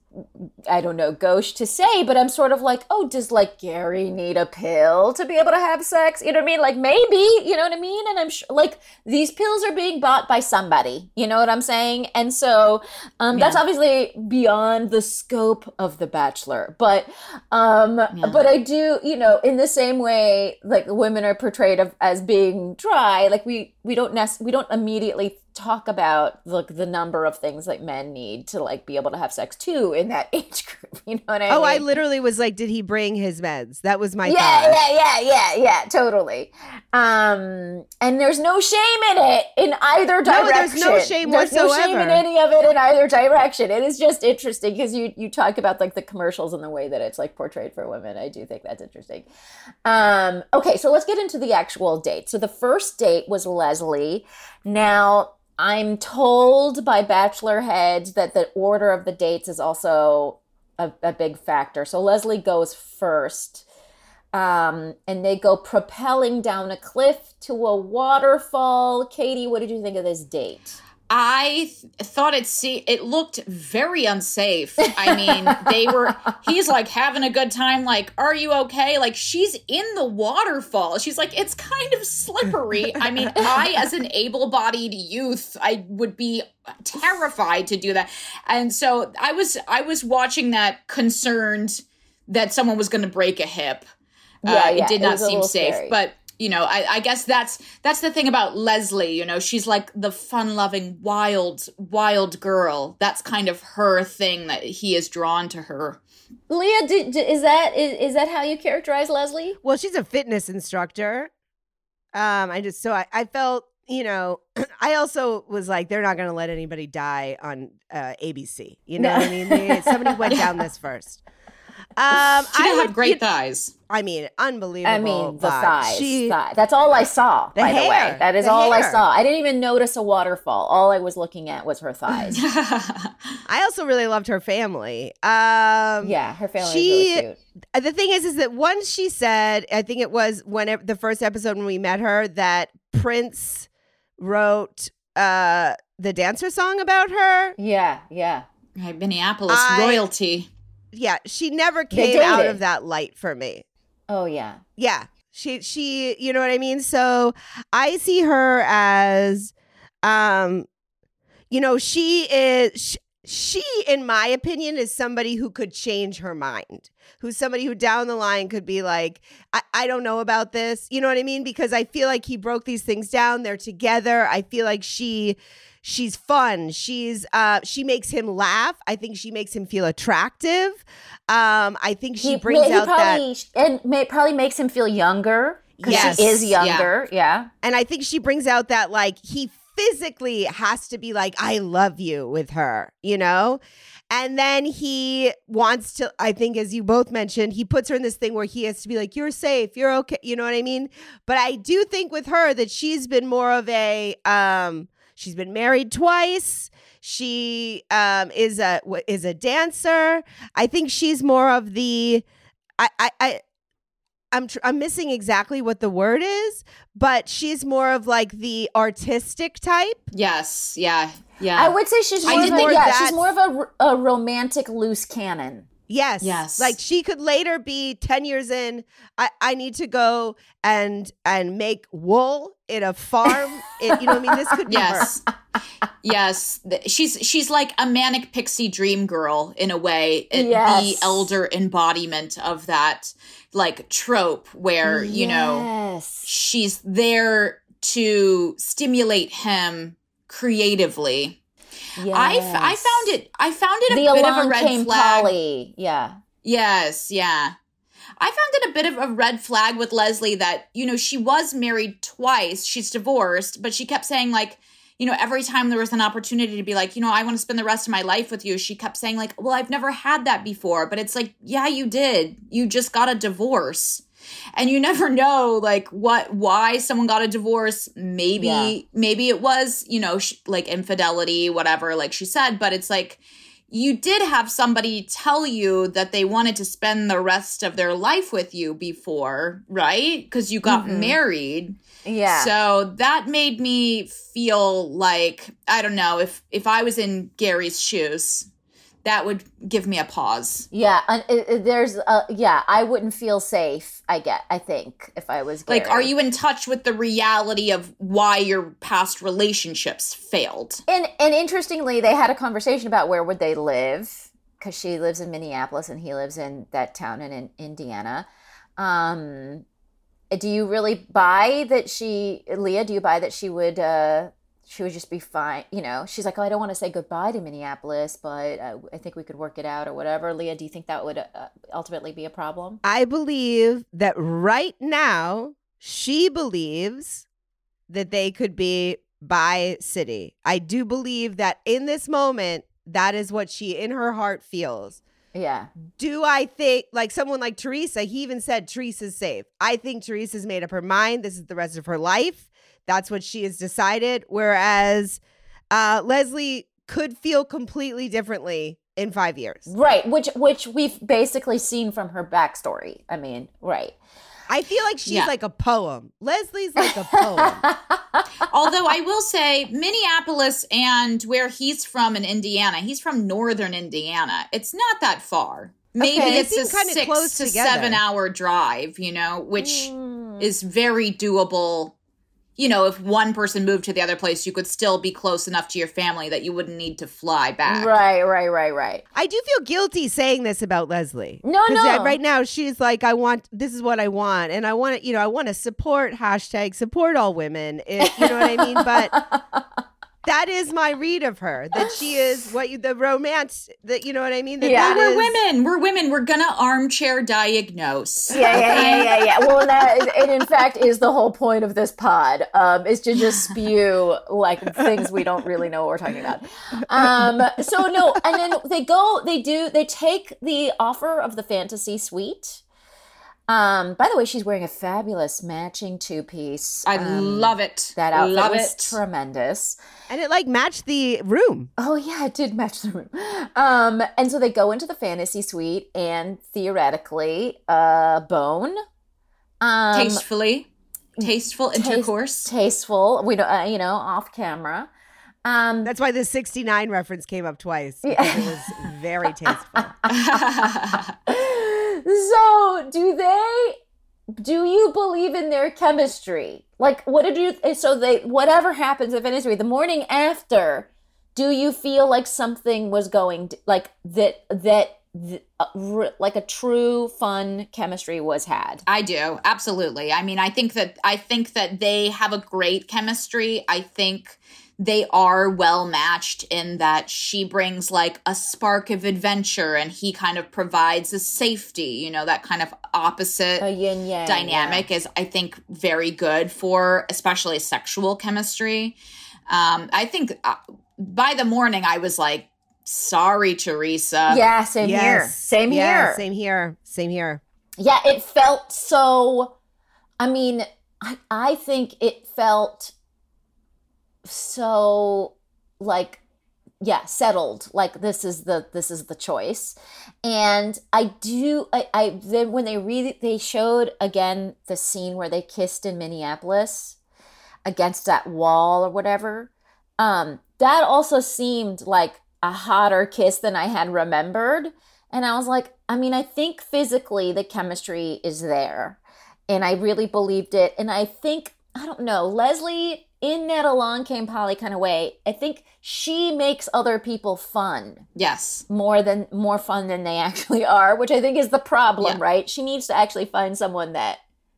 I don't know, gauche to say, but I'm sort of like, oh, does like Gary need a pill to be able to have sex? You know what I mean? Like maybe, you know what I mean? And I'm sure like these pills are being bought by somebody, you know what I'm saying? And so um, Yeah. that's obviously beyond the scope of The Bachelor. But, um, Yeah. but I do, you know, in the same way, like women are portrayed of, as being dry, like we, we don't nec- we don't immediately talk about like the number of things like men need to like be able to have sex too in that age group. You know what I Oh, mean? I literally was like, did he bring his meds? That was my yeah, thought. yeah, yeah, yeah, yeah, totally. Um, and there's no shame in it in either direction. No, there's no shame There's no shame whatsoever. in any of it in either direction. It is just interesting because you you talk about like the commercials and the way that it's like portrayed for women. I do think that's interesting. Um, okay, so let's get into the actual date. So the first date was Leslie. Now, I'm told by Bachelor heads that the order of the dates is also a, a big factor. So Leslie goes first, um, and they go propelling down a cliff to a waterfall. Katie, what did you think of this date? I th- thought it see it looked very unsafe. I mean, they were he's like having a good time, like, are you okay? Like she's in the waterfall. She's like, it's kind of slippery. I mean, I as an able-bodied youth, I would be terrified to do that. And so I was I was watching that concerned that someone was going to break a hip. Yeah, uh, yeah, it did it not was a seem little safe. scary. But you know, I, I guess that's that's the thing about Leslie. You know, she's like the fun-loving, wild, wild girl. That's kind of her thing that he is drawn to her. Leah, do, do, is that is, is that how you characterize Leslie? Well, she's a fitness instructor. Um, I just so I, I felt, you know, I also was like, they're not going to let anybody die on uh, A B C. You know No. what I mean? They, somebody went down this first. Um, She did I have would- great you- thighs. I mean, unbelievable. I mean, the vibe. thighs, She, thigh. That's all I saw, The by the hair, way. That is the all I hair. saw. I didn't even notice a waterfall. All I was looking at was her thighs. I also really loved her family. Um, Yeah, her family she- is really cute. Uh, The thing is, is that once she said, I think it was when it, the first episode when we met her, that Prince wrote uh, the dancer song about her. Yeah, yeah. Right, Minneapolis I- royalty. Yeah, she never They came out dated. of that light for me. Oh, yeah. Yeah, she she, you know what I mean. So I see her as, um, you know, she is. She, she, in my opinion, is somebody who could change her mind. Who's somebody who down the line could be like, I, I don't know about this. You know what I mean? Because I feel like he broke these things down. They're together. I feel like she, she's fun. She's, uh, she makes him laugh. I think she makes him feel attractive. Um, I think she He, brings he out that. probably, and may, probably makes him feel younger. Because Yes. she is younger. Yeah. And I think she brings out that, like, he physically has to be like, I love you with her, you know? And then he wants to, I think, as you both mentioned, he puts her in this thing where he has to be like, you're safe, you're okay. You know what I mean? But I do think with her that she's been more of a, um, she's been married twice. She um, is a is a dancer. I think she's more of the, I, I, I I'm tr- I'm missing exactly what the word is, but she's more of like the artistic type. Yes, yeah, yeah. I would say she's I more, did of, a, think yeah, that's- she's more of a, a romantic loose cannon. Yes. Yes. Like she could later be ten years in. I, I need to go and and make wool in a farm. It, you know what I mean? This could be Yes. her. Yes. Th- She's she's like a manic pixie dream girl in a way. It- Yes. The elder embodiment of that like trope where, you know, Yes. she's there to stimulate him creatively. Yes. I, f- I found it I found it a the bit of along a red came flag. Polly. Yeah. Yes, yeah. I found it a bit of a red flag with Leslie that, you know, she was married twice. She's divorced, but she kept saying, like, you know, every time there was an opportunity to be like, you know, I want to spend the rest of my life with you, she kept saying, like, well, I've never had that before. But it's like, yeah, you did. You just got a divorce. And you never know, like, what, why someone got a divorce. Maybe, Yeah. maybe it was, you know, sh- like infidelity, whatever, like she said. But it's like, you did have somebody tell you that they wanted to spend the rest of their life with you before, right? Because you got Mhm. married. Yeah. So that made me feel like, I don't know, if if I was in Gary's shoes, that would give me a pause. yeah. And it, it- there's, uh, yeah, I wouldn't feel safe, I get, I think, if I was Like, Gary. are you in touch with the reality of why your past relationships failed? And and interestingly, they had a conversation about where would they live, because she lives in Minneapolis and he lives in that town in, in Indiana. Um, do you really buy that she, Leah? Do you buy that she would uh, she would just be fine? You know, she's like, oh, I don't want to say goodbye to Minneapolis, but uh, I think we could work it out or whatever. Leah, do you think that would uh, ultimately be a problem? I believe that right now she believes that they could be by city. I do believe that in this moment, that is what she in her heart feels. Yeah. Do I think, like someone like Teresa, he even said Teresa's safe. I think Teresa's made up her mind. This is the rest of her life. That's what she has decided. Whereas uh, Leslie could feel completely differently in five years. Right. Which which we've basically seen from her backstory. I mean, right. I feel like she's Yeah. like a poem. Leslie's like a poem. Although I will say Minneapolis and where he's from in Indiana, he's from northern Indiana. It's not that far. Maybe Okay, they it's a seem kinda six close to together. seven hour drive, you know, which Mm. is very doable you know, if one person moved to the other place, you could still be close enough to your family that you wouldn't need to fly back. Right, right, right, right. I do feel guilty saying this about Leslie. No, 'Cause, no. yeah, right now, she's like, I want, this is what I want. And I want to, you know, I want to support, hashtag support all women. It, you know what I mean? But that is my read of her, that she is what you, the romance, that, you know what I mean? That Yeah. that We're is- women. We're women. We're going to armchair diagnose. Yeah, yeah, yeah, yeah, yeah. Well, that, and in fact, is the whole point of this pod, um, is to just spew like things we don't really know what we're talking about. Um, so no, and then they go, they do, they take the offer of the fantasy suite. Um, by the way, she's wearing a fabulous matching two-piece. I Um, love it. That outfit love was it. tremendous. And it like matched the room. Oh yeah, it did match the room. Um, and so they go into the fantasy suite and theoretically, uh, bone. Um, Tastefully. Tasteful taste- intercourse. tasteful. We don't, uh, you know, off camera. Um, That's why the sixty-nine reference came up twice. Because it was very tasteful. so do they? Do you believe in their chemistry? Like, what did you? So they, whatever happens in fantasy, the morning after, do you feel like something was going to, like that? That. th- uh, r- like a true fun chemistry was had. I do. Absolutely. I mean, I think that I think that they have a great chemistry. I think they are well matched in that she brings like a spark of adventure and he kind of provides a safety, you know, that kind of opposite A yin yang dynamic is, I think, very good for especially sexual chemistry. Um, I think uh, by the morning I was like, sorry, Teresa. Yeah, same Yes. here. Same Yeah, here. Same here. Same here. Yeah, it felt so. I mean, I, I think it felt so like, yeah, settled. Like this is the this is the choice, and I do. I, I then when they re they showed again the scene where they kissed in Minneapolis against that wall or whatever. Um, that also seemed like a hotter kiss than I had remembered. And I was like, I mean, I think physically the chemistry is there. And I really believed it. And I think, I don't know, Leslie, in that Along Came Polly kind of way, I think she makes other people fun. Yes. More than more fun than they actually are, which I think is the problem, Yeah. right? She needs to actually find someone that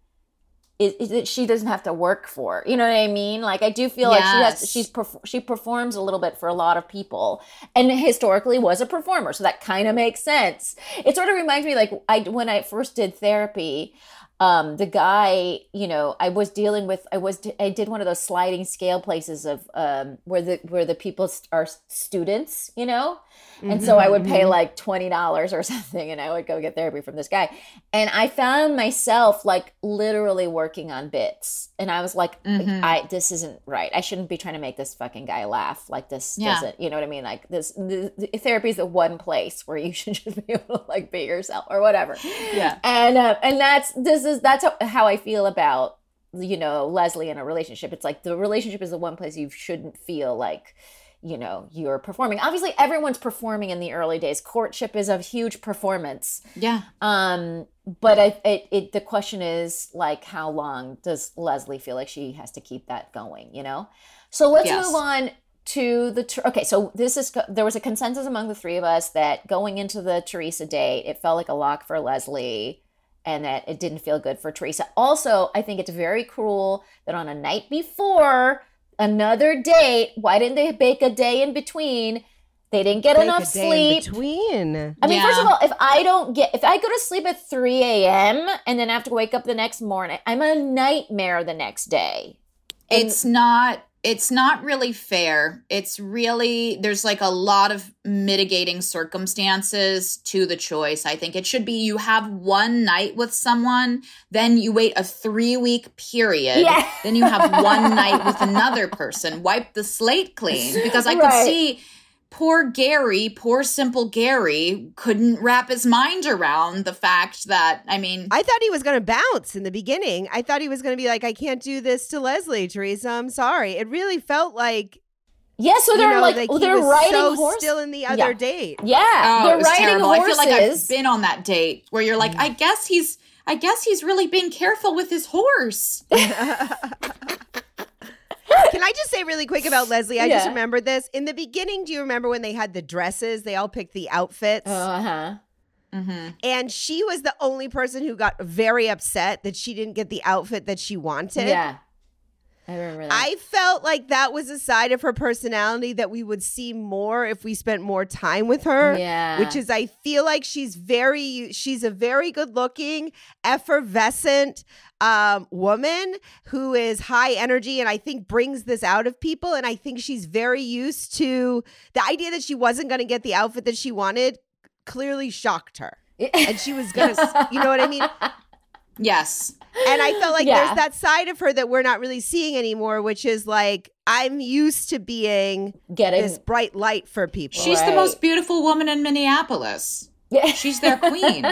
is, is that she doesn't have to work for. You know what I mean? Like I do feel like she has Yes. she's perf- she performs a little bit for a lot of people, and historically was a performer, so that kind of makes sense. It sort of reminds me like I when I first did therapy. Um, the guy, you know, I was dealing with, I was, I did one of those sliding scale places of, um, where the, where the people are students, you know? And so I would pay like twenty dollars or something and I would go get therapy from this guy. And I found myself like literally working on bits. And I was like, Mhm. I, this isn't right. I shouldn't be trying to make this fucking guy laugh. Like this Yeah. doesn't, you know what I mean? Like this, the, the therapy is the one place where you should just be able to like be yourself or whatever. Yeah. And, uh, and that's, this is, that's how, how I feel about, you know, Leslie in a relationship. It's like the relationship is the one place you shouldn't feel like, you know, you're performing. Obviously, everyone's performing in the early days. Courtship is a huge performance. Yeah. Um, but I, it, it, the question is, like, how long does Leslie feel like she has to keep that going, you know? So let's Yes. move on to the, ter- okay, so this is, there was a consensus among the three of us that going into the Teresa date, it felt like a lock for Leslie and that it didn't feel good for Teresa. Also, I think it's very cruel that on a night before another date, why didn't they bake a day in between? They didn't get Take enough a day in sleep. between. I mean, Yeah. first of all, if I don't get, if I go to sleep at three a.m. and then have to wake up the next morning, I'm a nightmare the next day. And- It's not it's not really fair. It's really there's like a lot of mitigating circumstances to the choice. I think it should be you have one night with someone, then you wait a three-week period, Yeah. then you have one night with another person. Wipe the slate clean because I could Right. see poor Gary, poor simple Gary couldn't wrap his mind around the fact that, I mean, I thought he was going to bounce in the beginning. I thought he was going to be like, I can't do this to Leslie, Teresa. I'm sorry. It really felt like, yeah, so you they're know, like, like well, he they're was riding so horses. still in the other Yeah. date. Yeah, oh, they're it was riding terrible. horses. I feel like I've been on that date where you're like, I guess he's, I guess he's really being careful with his horse. Can I just say really quick about Leslie? I Yeah. just remembered this. In the beginning, do you remember when they had the dresses? They all picked the outfits. Uh-huh. Mm-hmm. And she was the only person who got very upset that she didn't get the outfit that she wanted. Yeah. I remember that. I felt like that was a side of her personality that we would see more if we spent more time with her. Yeah. Which is, I feel like she's very, she's a very good looking, effervescent um, woman who is high energy and I think brings this out of people. And I think she's very used to the idea that she wasn't going to get the outfit that she wanted, clearly shocked her. And she was going to, you know what I mean? Yes. And I felt like Yeah. there's that side of her that we're not really seeing anymore, which is like, I'm used to being Getting this bright light for people. She's Right. the most beautiful woman in Minneapolis. Yeah. She's their queen.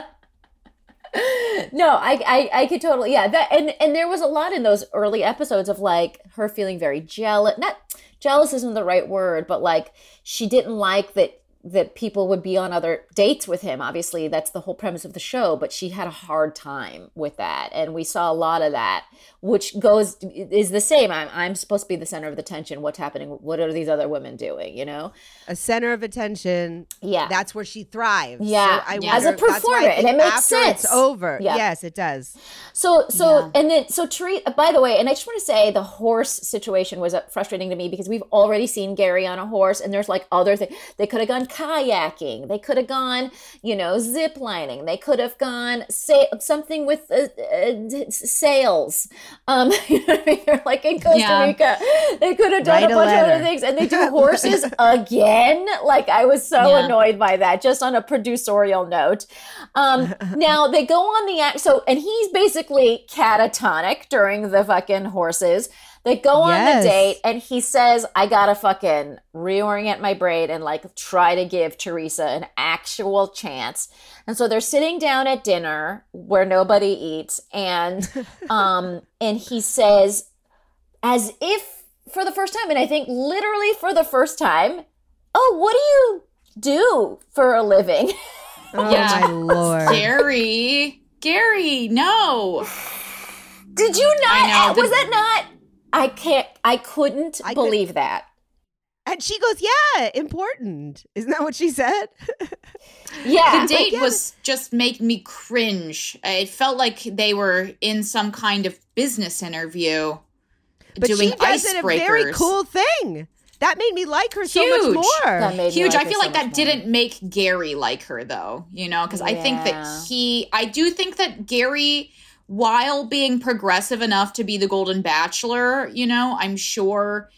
No, I, I, I could totally, yeah. That and and there was a lot in those early episodes of like her feeling very jealous. Not jealous isn't the right word, but like she didn't like that that people would be on other dates with him. Obviously, that's the whole premise of the show. But she had a hard time with that, and we saw a lot of that, which goes is the same. I'm I'm supposed to be the center of the tension. What's happening? What are these other women doing? You know? A center of attention. Yeah. That's where she thrives. Yeah. So I Yeah. As a wonder- that's why I performer, and think it makes after sense. It's over. Yeah. Yes, it does. So, so, Yeah. and then, so Teresa, by the way, and I just want to say the horse situation was uh, frustrating to me because we've already seen Gary on a horse and there's like other things. They could have gone kayaking. They could have gone, you know, zip lining. They could have gone say something with uh, uh, sails. Um, you know what I mean? They're like in Costa Yeah. Rica. They could have done Write a a bunch of other letter. things and they do horses again. Like I was so Yeah. annoyed by that, just on a producerial note. Um, now they go on the act. So, and he's basically catatonic during the fucking horses. They go on Yes. the date and he says, I gotta fucking reorient my brain and like try to give Teresa an actual chance. And so they're sitting down at dinner where nobody eats. And, um, and he says, as if for the first time, and I think literally for the first time, oh, what do you do for a living? Oh Yeah. my Lord. Gary. Gary, no. Did you not? I know, was the- that not? I can't. I couldn't I could- believe that. And she goes, yeah, important. Isn't that what she said? Yeah. The date yeah, was just make me cringe. It felt like they were in some kind of business interview But doing she does it a very icebreakers. cool thing. That made me like her so much Huge. more. That made me Huge. like I her feel so like that much more. didn't make Gary like her though, you know, because I think Yeah. that he, I do think that Gary, while being progressive enough to be the Golden Bachelor, you know, I'm sure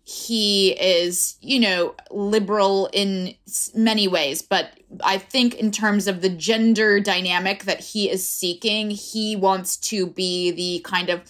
he is, you know, liberal in s- many ways. But I think in terms of the gender dynamic that he is seeking, he wants to be the kind of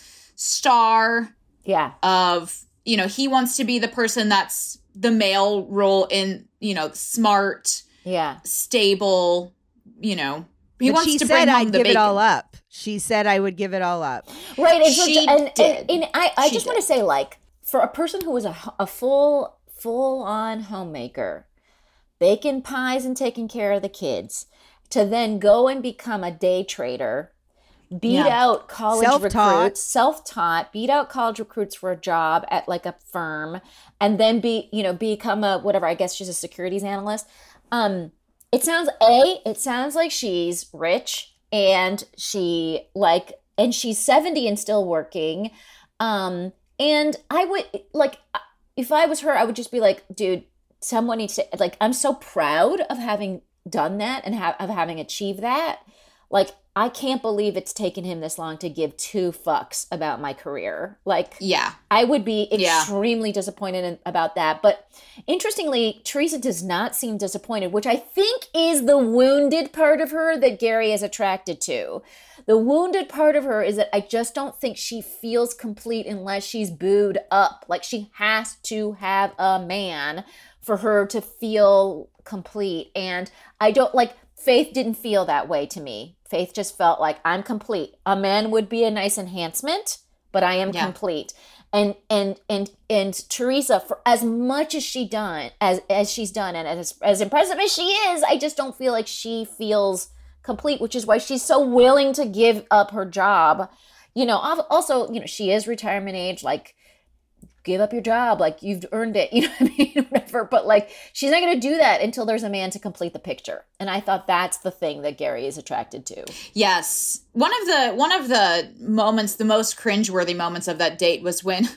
star Yeah. of, you know, he wants to be the person that's the male role in, you know, smart, Yeah. stable, you know, he But wants she to said bring home I'd the give bacon. it all up. She said I would give it all up. Right. And, so, She and, and, did. and I, I She just want to did. say, like, for a person who is a, a full, full on homemaker, baking pies and taking care of the kids, to then go and become a day trader, beat Yeah. out college Self-taught. recruits, self-taught, beat out college recruits for a job at like a firm, and then be, you know, become a whatever. I guess she's a securities analyst. Um, it sounds a. It sounds like she's rich and she like, and she's seventy and still working. Um, and I would like, if I was her, I would just be like, dude, someone needs to like. I'm so proud of having done that and ha- of having achieved that. Like, I can't believe it's taken him this long to give two fucks about my career. Like, Yeah. I would be Yeah. extremely disappointed in, about that. But interestingly, Teresa does not seem disappointed, which I think is the wounded part of her that Gary is attracted to. The wounded part of her is that I just don't think she feels complete unless she's booed up. Like, she has to have a man for her to feel complete. And I don't like, Faith didn't feel that way to me. Faith just felt like, I'm complete. A man would be a nice enhancement, but I am Yeah. complete. And and and and Teresa, for as much as she done as as she's done, and as as impressive as she is, I just don't feel like she feels complete, which is why she's so willing to give up her job. You know, al- also, you know, she is retirement age. Like, give up your job. Like, you've earned it. You know what I mean? Whatever. But like, she's not going to do that until there's a man to complete the picture. And I thought that's the thing that Gary is attracted to. Yes. One of the one of the moments, the most cringeworthy moments of that date was when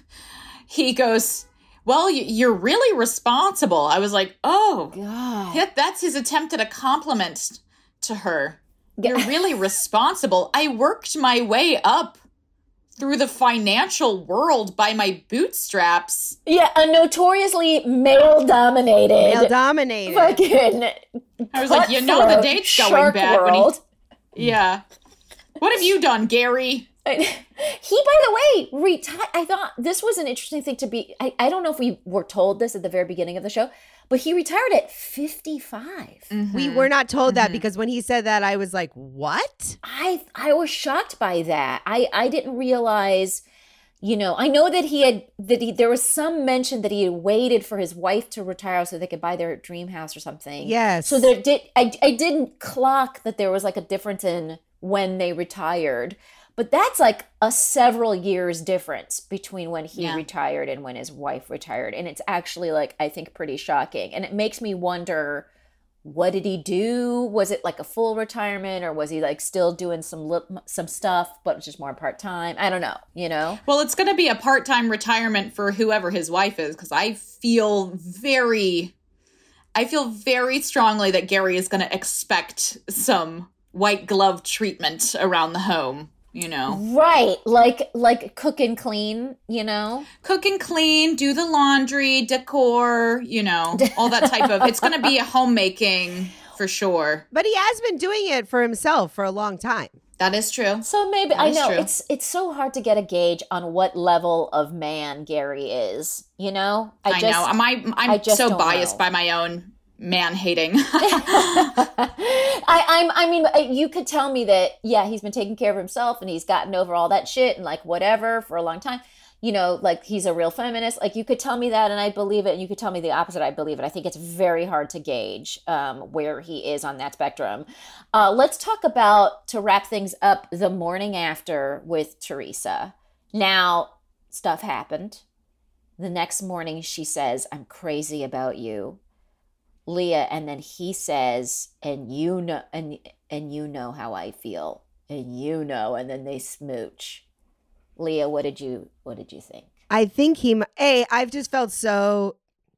he goes, well, you're really responsible. I was like, oh, God. That's his attempt at a compliment to her. You're really responsible. I worked my way up through the financial world by my bootstraps. Yeah, a notoriously male-dominated. Male-dominated. Fucking I was like, you know the date's going bad. World. When he, yeah. What have you done, Gary? He, by the way, retired. I thought this was an interesting thing to be. I, I don't know if we were told this at the very beginning of the show, but he retired at fifty-five. Mm-hmm. We were not told mm-hmm. that, because when he said that, I was like, what? I I was shocked by that. I, I didn't realize, you know, I know that he had, that he, there was some mention that he had waited for his wife to retire so they could buy their dream house or something. Yes. So there did, I, I didn't clock that there was like a difference in when they retired. But that's like a several years difference between when he yeah. retired and when his wife retired. And it's actually like, I think, pretty shocking. And it makes me wonder, what did he do? Was it like a full retirement, or was he like still doing some li- some stuff, but just more part-time? I don't know, you know? Well, it's going to be a part-time retirement for whoever his wife is, because I feel very, I feel very strongly that Gary is going to expect some white glove treatment around the home. You know, right? Like, like cook and clean. You know, cook and clean, do the laundry, decor. You know, all that type of. It's going to be a homemaking for sure. But he has been doing it for himself for a long time. That is true. So maybe that I know true. it's it's so hard to get a gauge on what level of man Gary is. You know, I, I just, know. Am I? I'm I so biased know. by my own man hating. I, I'm, I mean, you could tell me that, yeah, he's been taking care of himself and he's gotten over all that shit and like whatever for a long time, you know, like he's a real feminist. Like, you could tell me that and I believe it. And you could tell me the opposite. I believe it. I think it's very hard to gauge um, where he is on that spectrum. Uh, let's talk about, to wrap things up, the morning after with Teresa. Now, stuff happened. The next morning she says, I'm crazy about you, Leah, and then he says, and you know, and and you know how I feel, and you know, and then they smooch. Leah, what did you what did you think? I think he, a, I've just felt so,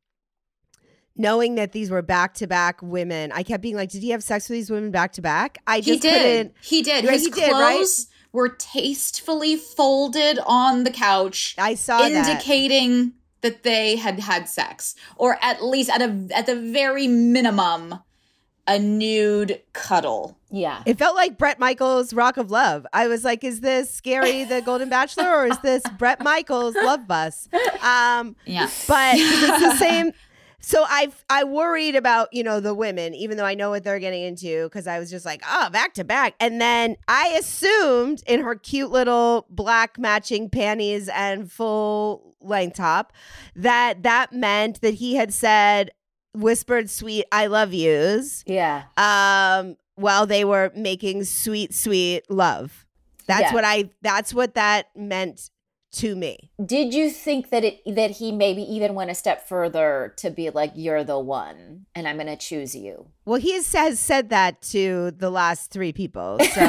knowing that these were back to back women. I kept being like, did he have sex with these women back to back? I just he did. couldn't. He did. Right, His he clothes did, right? were tastefully folded on the couch. I saw indicating that. Indicating that they had had sex, or at least at a at the very minimum, a nude cuddle. Yeah. It felt like Bret Michaels' Rock of Love. I was like, is this Gary the Golden Bachelor, or is this Bret Michaels' Love Bus? Um, yeah. But it's the same. So I I worried about, you know, the women, even though I know what they're getting into, because I was just like, oh, back to back. And then I assumed in her cute little black matching panties and full length top that that meant that he had said whispered sweet I love yous. Yeah. Um, while they were making sweet, sweet love. That's yeah. what I that's what that meant to me. Did you think that it that he maybe even went a step further to be like, you're the one and I'm going to choose you? Well, he has, has said that to the last three people. So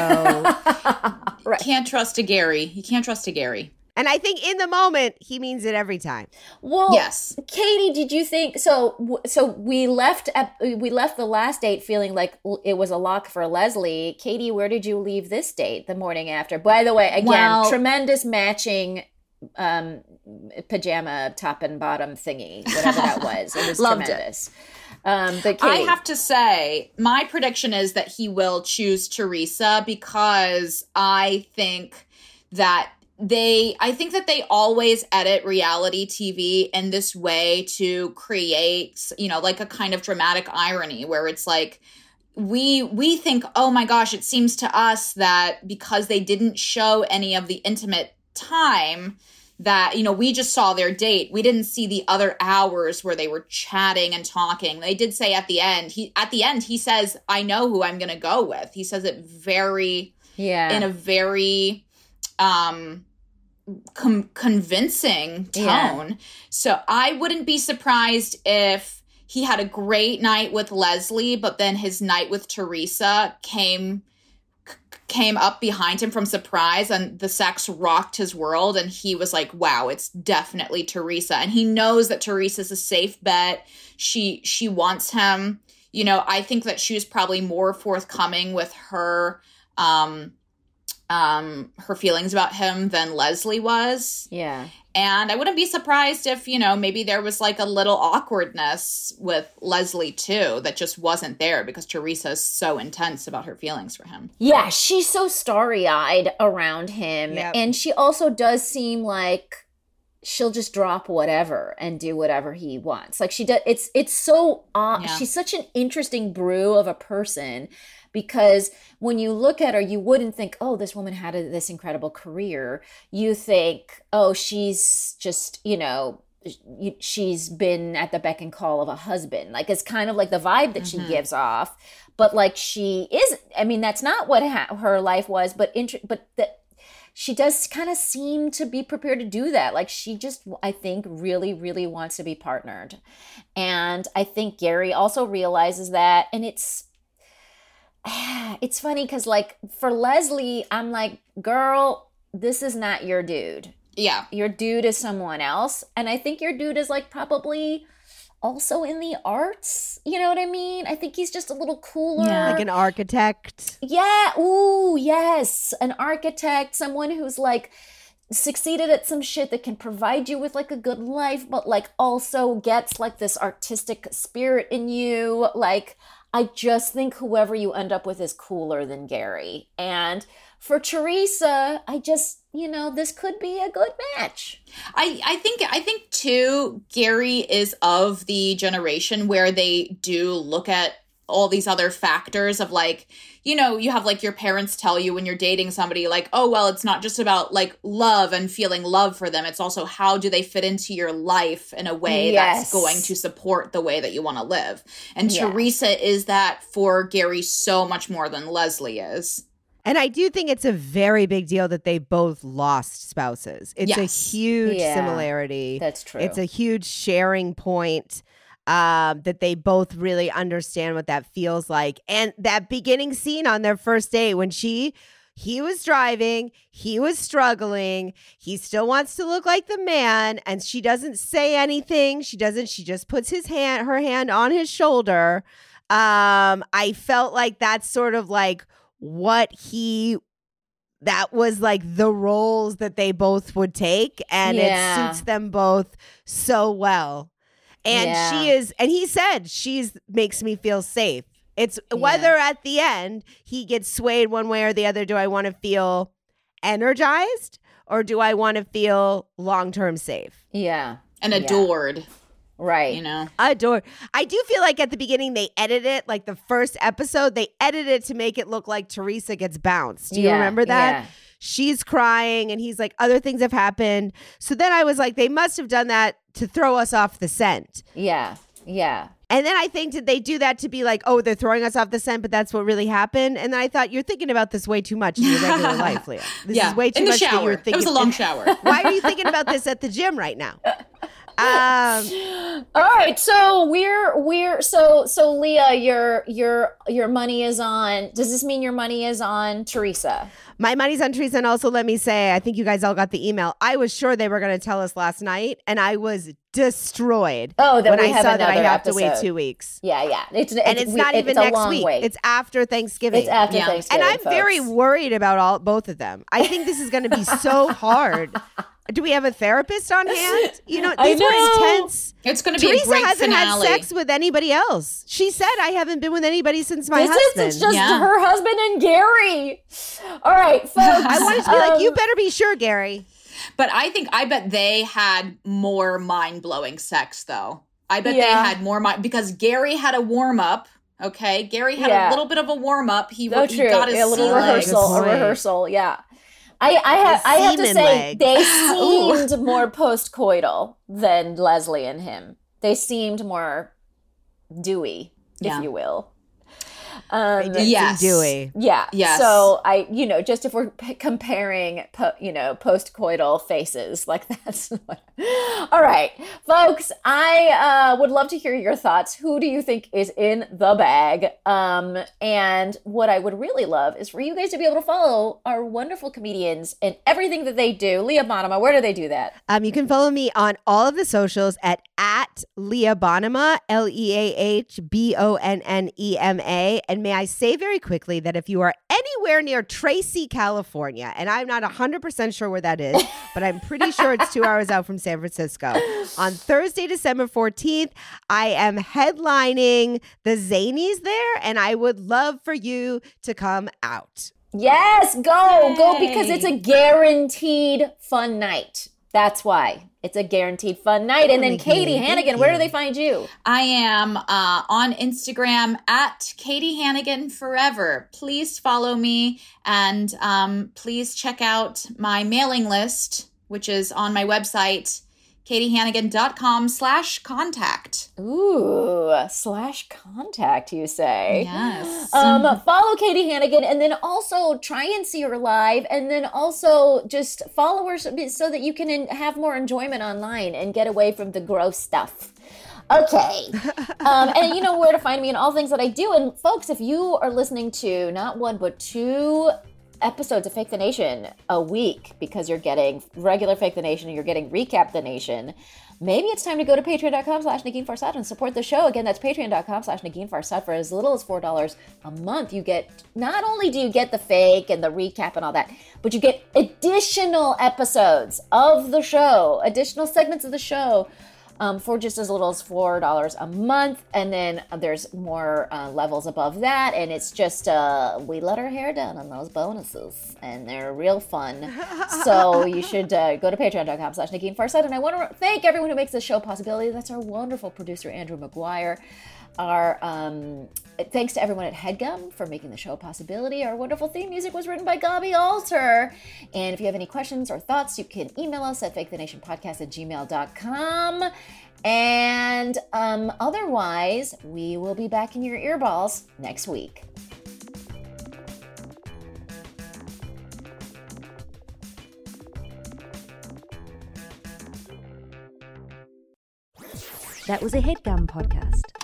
right. Can't trust a Gary. You can't trust a Gary. And I think in the moment, he means it every time. Well, yes. Katie, did you think so? So we left at, we left the last date feeling like it was a lock for Leslie. Katie, where did you leave this date the morning after? By the way, again, well, tremendous matching um, pajama top and bottom thingy, whatever that was. It was Loved tremendous. It. Um, but Katie, I have to say, my prediction is that he will choose Teresa, because I think that They, I think that they always edit reality T V in this way to create, you know, like a kind of dramatic irony where it's like, we, we think, oh my gosh, it seems to us that because they didn't show any of the intimate time that, you know, we just saw their date. We didn't see the other hours where they were chatting and talking. They did say at the end, he, at the end, he says, I know who I'm going to go with. He says it very, yeah, in a very, um, com- convincing tone. Yeah. So I wouldn't be surprised if he had a great night with Leslie, but then his night with Teresa came came up behind him from surprise, and the sex rocked his world, and he was like, wow, it's definitely Teresa. And he knows that Teresa's a safe bet. She she wants him. You know, I think that she was probably more forthcoming with her um um her feelings about him than Leslie was. Yeah. And I wouldn't be surprised if, you know, maybe there was like a little awkwardness with Leslie too that just wasn't there because Teresa is so intense about her feelings for him. Yeah, she's so starry-eyed around him. Yep. And she also does seem like she'll just drop whatever and do whatever he wants. Like she does, it's it's so, uh, Yeah. she's such an interesting brew of a person, because when you look at her, you wouldn't think, oh, this woman had a, this incredible career. You think, oh, she's just, you know, you, she's been at the beck and call of a husband. Like, it's kind of like the vibe that Mm-hmm. she gives off. But like she is, I mean, that's not what ha- her life was, but int- but the, she does kind of seem to be prepared to do that. Like she just, I think, really, really wants to be partnered. And I think Gary also realizes that. And it's, it's funny because like for Leslie, I'm like, girl, this is not your dude. Yeah. Your dude is someone else. And I think your dude is like probably also in the arts. You know what I mean? I think he's just a little cooler. Yeah. Like an architect. Yeah. Ooh, yes. An architect, someone who's like succeeded at some shit that can provide you with like a good life, but like also gets like this artistic spirit in you. Like, I just think whoever you end up with is cooler than Gary. And for Teresa, I just, you know, this could be a good match. I, I think I think too, Gary is of the generation where they do look at all these other factors of like, you know, you have like your parents tell you when you're dating somebody like, oh, well, it's not just about like love and feeling love for them. It's also how do they fit into your life in a way Yes. that's going to support the way that you want to live. And Yeah. Teresa is that for Gary so much more than Leslie is. And I do think it's a very big deal that they both lost spouses. It's a Yes. huge Yeah, similarity. That's true. It's a huge sharing point, um, that they both really understand what that feels like. And that beginning scene on their first date when she, he was driving, he was struggling, he still wants to look like the man, and she doesn't say anything. She doesn't, she just puts his hand, her hand on his shoulder. Um, I felt like that's sort of like what he, that was like the roles that they both would take, and Yeah. it suits them both so well. And Yeah. she is, and he said, she's makes me feel safe. It's whether at the end he gets swayed one way or the other. Do I want to feel energized or do I want to feel long-term safe? yeah. And Yeah. adored, Right. you know? Adore. I do feel like at the beginning they edited it, like the first episode, they edited it to make it look like Teresa gets bounced. Do you Yeah, remember that? yeah. She's crying and he's like, other things have happened. So then I was like, they must have done that to throw us off the scent. Yeah. Yeah. And then I think, did they do that to be like, oh, they're throwing us off the scent, but that's what really happened? And then I thought, you're thinking about this way too much in your regular life, Leah. This yeah. is way too in the much that shower. you're It thinking. was a long shower. Why are you thinking about this at the gym right now? Um, All right, so we're we're so so Leah, your your your money is on. Does this mean your money is on Teresa? my money's on Teresa. And also, let me say, I think you guys all got the email. I was sure they were going to tell us last night, and I was destroyed Oh, that when we I have saw that I another have to wait episode. two weeks. Yeah, yeah. It's And it's we- not even it's a next long week. wait. It's after Thanksgiving. It's after Yeah. Thanksgiving. And I'm very folks. worried about all both of them. I think this is going to be so hard. Do we have a therapist on hand? You know, I these were know. intense. It's going to be Teresa a great hasn't finale. had sex with anybody else. She said, I haven't been with anybody since my This husband. is it's just Yeah. her husband and Gary. All right, folks. I wanted to be like, um, you better be sure, Gary. But I think, I bet they had more mind-blowing sex, though. I bet Yeah. they had more mind, because Gary had a warm-up, okay? Gary had Yeah. a little bit of a warm-up. He, So he true. got his a little sea legs. rehearsal. A Good point. rehearsal. Yeah. I I have I have to semen say leg. they seemed more post-coital than Leslie and him. They seemed more dewy, if Yeah. you will. Um, Yes. Dewey. yeah. Yes. So I, you know, just if we're p- comparing, po- you know, post-coital faces, like that's what... All right, folks, I uh, would love to hear your thoughts. Who do you think is in the bag? Um, and what I would really love is for you guys to be able to follow our wonderful comedians and everything that they do. Leah Bonema, where do they do that? Um, you can follow me on all of the socials at at Leah Bonema, L E A H B O N N E M A. And may I say very quickly that if you are anywhere near Tracy, California, and I'm not one hundred percent sure where that is, but I'm pretty sure it's two hours out from San Francisco, on Thursday, December fourteenth, I am headlining the Zanies there, and I would love for you to come out. Yes, go, Yay. go, because it's a guaranteed fun night. That's why. It's a guaranteed fun night. And then Thank you. Katie Thank Hannigan, where do you. they find you? I am uh, on Instagram at Katie Hannigan Forever. Please follow me and um, please check out my mailing list, which is on my website, katiehannigan.com slash contact. Ooh, slash contact, you say. Yes. Um, follow Katie Hannigan and then also try and see her live and then also just follow her so so that you can in- have more enjoyment online and get away from the gross stuff. Okay. Um, and you know where to find me and all things that I do. And folks, if you are listening to not one but two episodes of Fake the Nation a week because you're getting regular Fake the Nation and you're getting Recap the Nation, maybe it's time to go to patreon.com slash Negin Farsad and support the show. Again, that's patreon.com slash Negin Farsad. For as little as four dollars a month, you get, not only do you get the fake and the recap and all that, but you get additional episodes of the show, additional segments of the show, Um, for just as little as four dollars a month. And then there's more uh, levels above that. And it's just, uh, we let our hair down on those bonuses. And they're real fun. So you should uh, go to patreon.com slash Negin Farsad. And I want to thank everyone who makes this show a possibility. That's our wonderful producer, Andrew McGuire. Our um, thanks to everyone at HeadGum for making the show a possibility. Our wonderful theme music was written by Gabi Alter. And if you have any questions or thoughts, you can email us at fakethenationpodcast at gmail dot com. And um, otherwise, we will be back in your earballs next week. That was a HeadGum podcast.